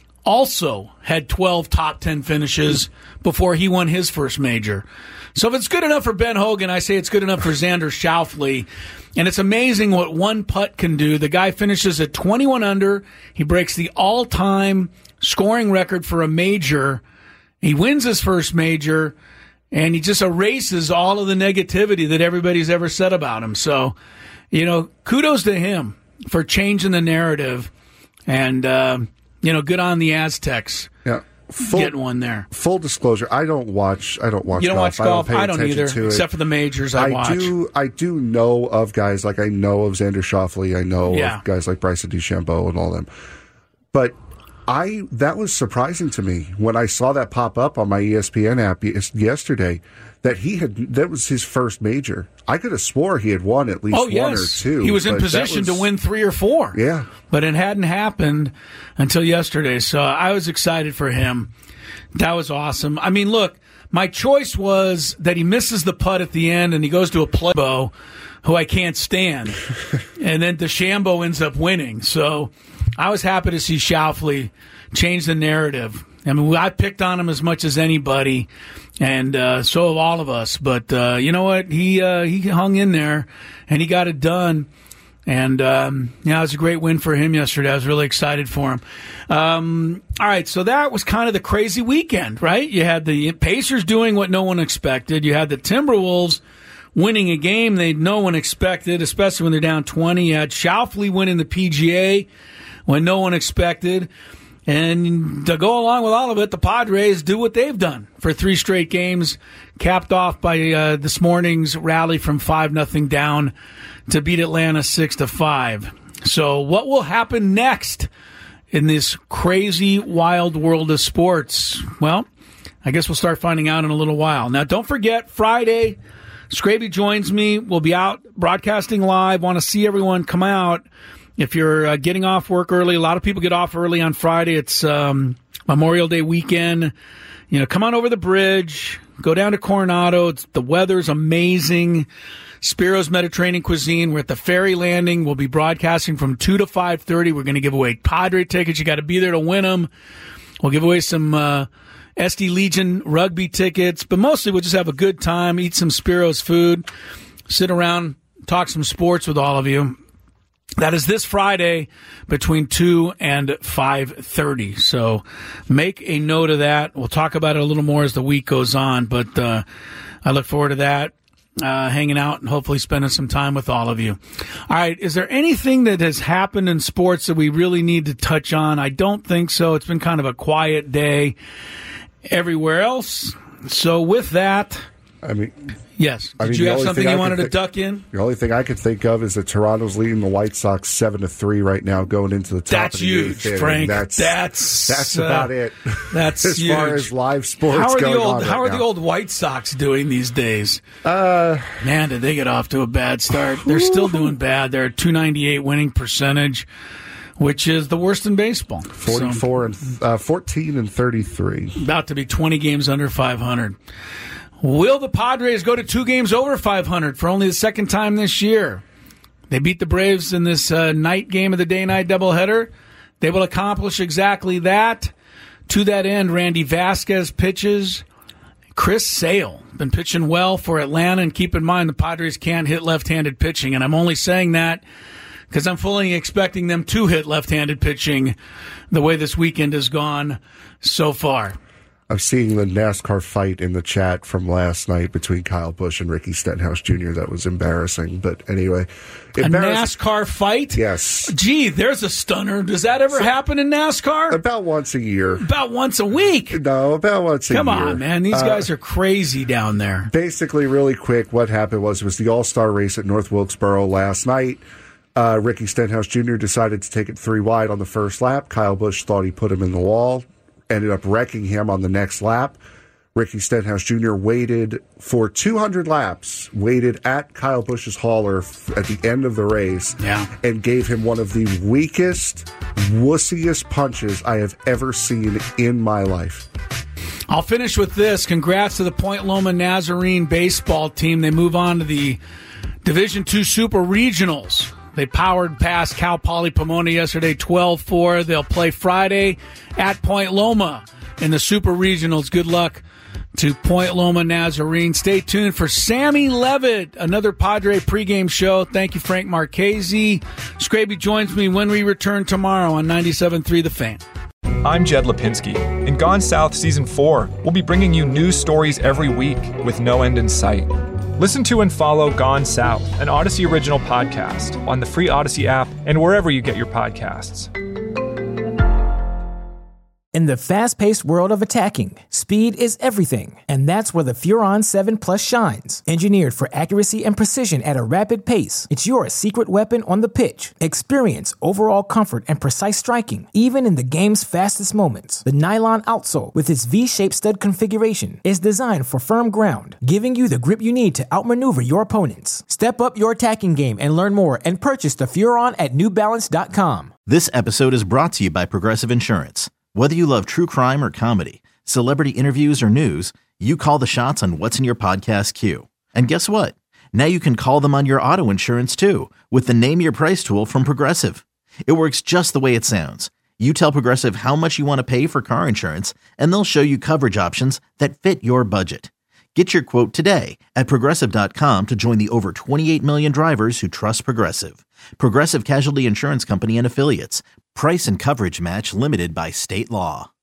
also had 12 top 10 finishes before he won his first major. So if it's good enough for Ben Hogan, I say it's good enough for Xander Schauffele. And it's amazing what one putt can do. The guy finishes at 21 under. He breaks the all-time scoring record for a major. He wins his first major, and he just erases all of the negativity that everybody's ever said about him. So, you know, kudos to him for changing the narrative, and you know, good on the Aztecs. Yeah, getting one there. Full disclosure: I don't watch. You don't golf. watch golf. I don't either, to except for the majors. I watch. I do know of guys like I know of Xander Schauffele. I know of guys like Bryson DeChambeau and all them. But that was surprising to me when I saw that pop up on my ESPN app yesterday. That was his first major. I could have swore he had won at least one or two. He was in position to win 3 or 4. Yeah. But it hadn't happened until yesterday. So I was excited for him. That was awesome. I mean, look, my choice was that he misses the putt at the end and he goes to a playbow who I can't stand. And then DeChambeau ends up winning. So I was happy to see Schauffele change the narrative. I mean, I picked on him as much as anybody, and so have all of us. But you know what? He hung in there, and he got it done. And it was a great win for him yesterday. I was really excited for him. All right, so that was kind of the crazy weekend, right? You had the Pacers doing what no one expected. You had the Timberwolves winning a game no one expected, especially when they're down 20. You had Schauffele winning the PGA when no one expected. And to go along with all of it, the Padres do what they've done for 3 straight games, capped off by this morning's rally from 5-0 down to beat Atlanta 6-5. So what will happen next in this crazy, wild world of sports? Well, I guess we'll start finding out in a little while. Now, don't forget, Friday, Scraby joins me. We'll be out broadcasting live. Want to see everyone come out. If you're getting off work early, a lot of people get off early on Friday. It's Memorial Day weekend. You know, come on over the bridge. Go down to Coronado. The weather's amazing. Spiro's Mediterranean Cuisine. We're at the ferry landing. We'll be broadcasting from 2 to 5:30. We're going to give away Padre tickets. You got to be there to win them. We'll give away some SD Legion rugby tickets. But mostly we'll just have a good time, eat some Spiro's food, sit around, talk some sports with all of you. That is this Friday between 2 and 5:30. So make a note of that. We'll talk about it a little more as the week goes on, but I look forward to that, hanging out and hopefully spending some time with all of you. All right, is there anything that has happened in sports that we really need to touch on? I don't think so. It's been kind of a quiet day everywhere else. So with that, I mean, yes. Did you have something you wanted to duck in? The only thing I could think of is that Toronto's leading the White Sox 7-3 right now, going into the top. That's of the huge, eighth Frank. That's about it. That's as huge. far as live sports going on. How are the old White Sox doing these days? Man, did they get off to a bad start? They're still doing bad. They're at .298 winning percentage, which is the worst in baseball. 14 and 33. About to be 20 games under 500. Will the Padres go to 2 games over 500 for only the second time this year? They beat the Braves in this night game of the day-night doubleheader. They will accomplish exactly that. To that end, Randy Vasquez pitches. Chris Sale been pitching well for Atlanta, and keep in mind the Padres can't hit left-handed pitching, and I'm only saying that because I'm fully expecting them to hit left-handed pitching the way this weekend has gone so far. I'm seeing the NASCAR fight in the chat from last night between Kyle Busch and Ricky Stenhouse Jr. That was embarrassing. But anyway. A NASCAR fight? Yes. Gee, there's a stunner. Does that ever happen in NASCAR? About once a year. About once a week? No, about once a year. Come on, man. These guys are crazy down there. Basically, really quick, what happened was it was the All-Star race at North Wilkesboro last night. Ricky Stenhouse Jr. decided to take it 3 wide on the first lap. Kyle Busch thought he put him in the wall. Ended up wrecking him on the next lap. Ricky Stenhouse Jr. waited for 200 laps, waited at Kyle Busch's hauler at the end of the race, and gave him one of the weakest, wussiest punches I have ever seen in my life. I'll finish with this. Congrats to the Point Loma Nazarene baseball team. They move on to the Division II Super Regionals. They powered past Cal Poly Pomona yesterday, 12-4. They'll play Friday at Point Loma in the Super Regionals. Good luck to Point Loma Nazarene. Stay tuned for Sammy Levitt, another Padre pregame show. Thank you, Frank Marchese. Scraby joins me when we return tomorrow on 97.3 The Fan. I'm Jed Lipinski. In Gone South Season 4, we'll be bringing you news stories every week with no end in sight. Listen to and follow Gone South, an Odyssey original podcast, on the free Odyssey app and wherever you get your podcasts. In the fast-paced world of attacking, speed is everything, and that's where the Furon 7 Plus shines. Engineered for accuracy and precision at a rapid pace, it's your secret weapon on the pitch. Experience overall comfort and precise striking, even in the game's fastest moments. The nylon outsole, with its V-shaped stud configuration, is designed for firm ground, giving you the grip you need to outmaneuver your opponents. Step up your attacking game and learn more and purchase the Furon at NewBalance.com. This episode is brought to you by Progressive Insurance. Whether you love true crime or comedy, celebrity interviews or news, you call the shots on what's in your podcast queue. And guess what? Now you can call them on your auto insurance too with the Name Your Price tool from Progressive. It works just the way it sounds. You tell Progressive how much you want to pay for car insurance, and they'll show you coverage options that fit your budget. Get your quote today at Progressive.com to join the over 28 million drivers who trust Progressive. Progressive Casualty Insurance Company and Affiliates. Price and coverage match limited by state law.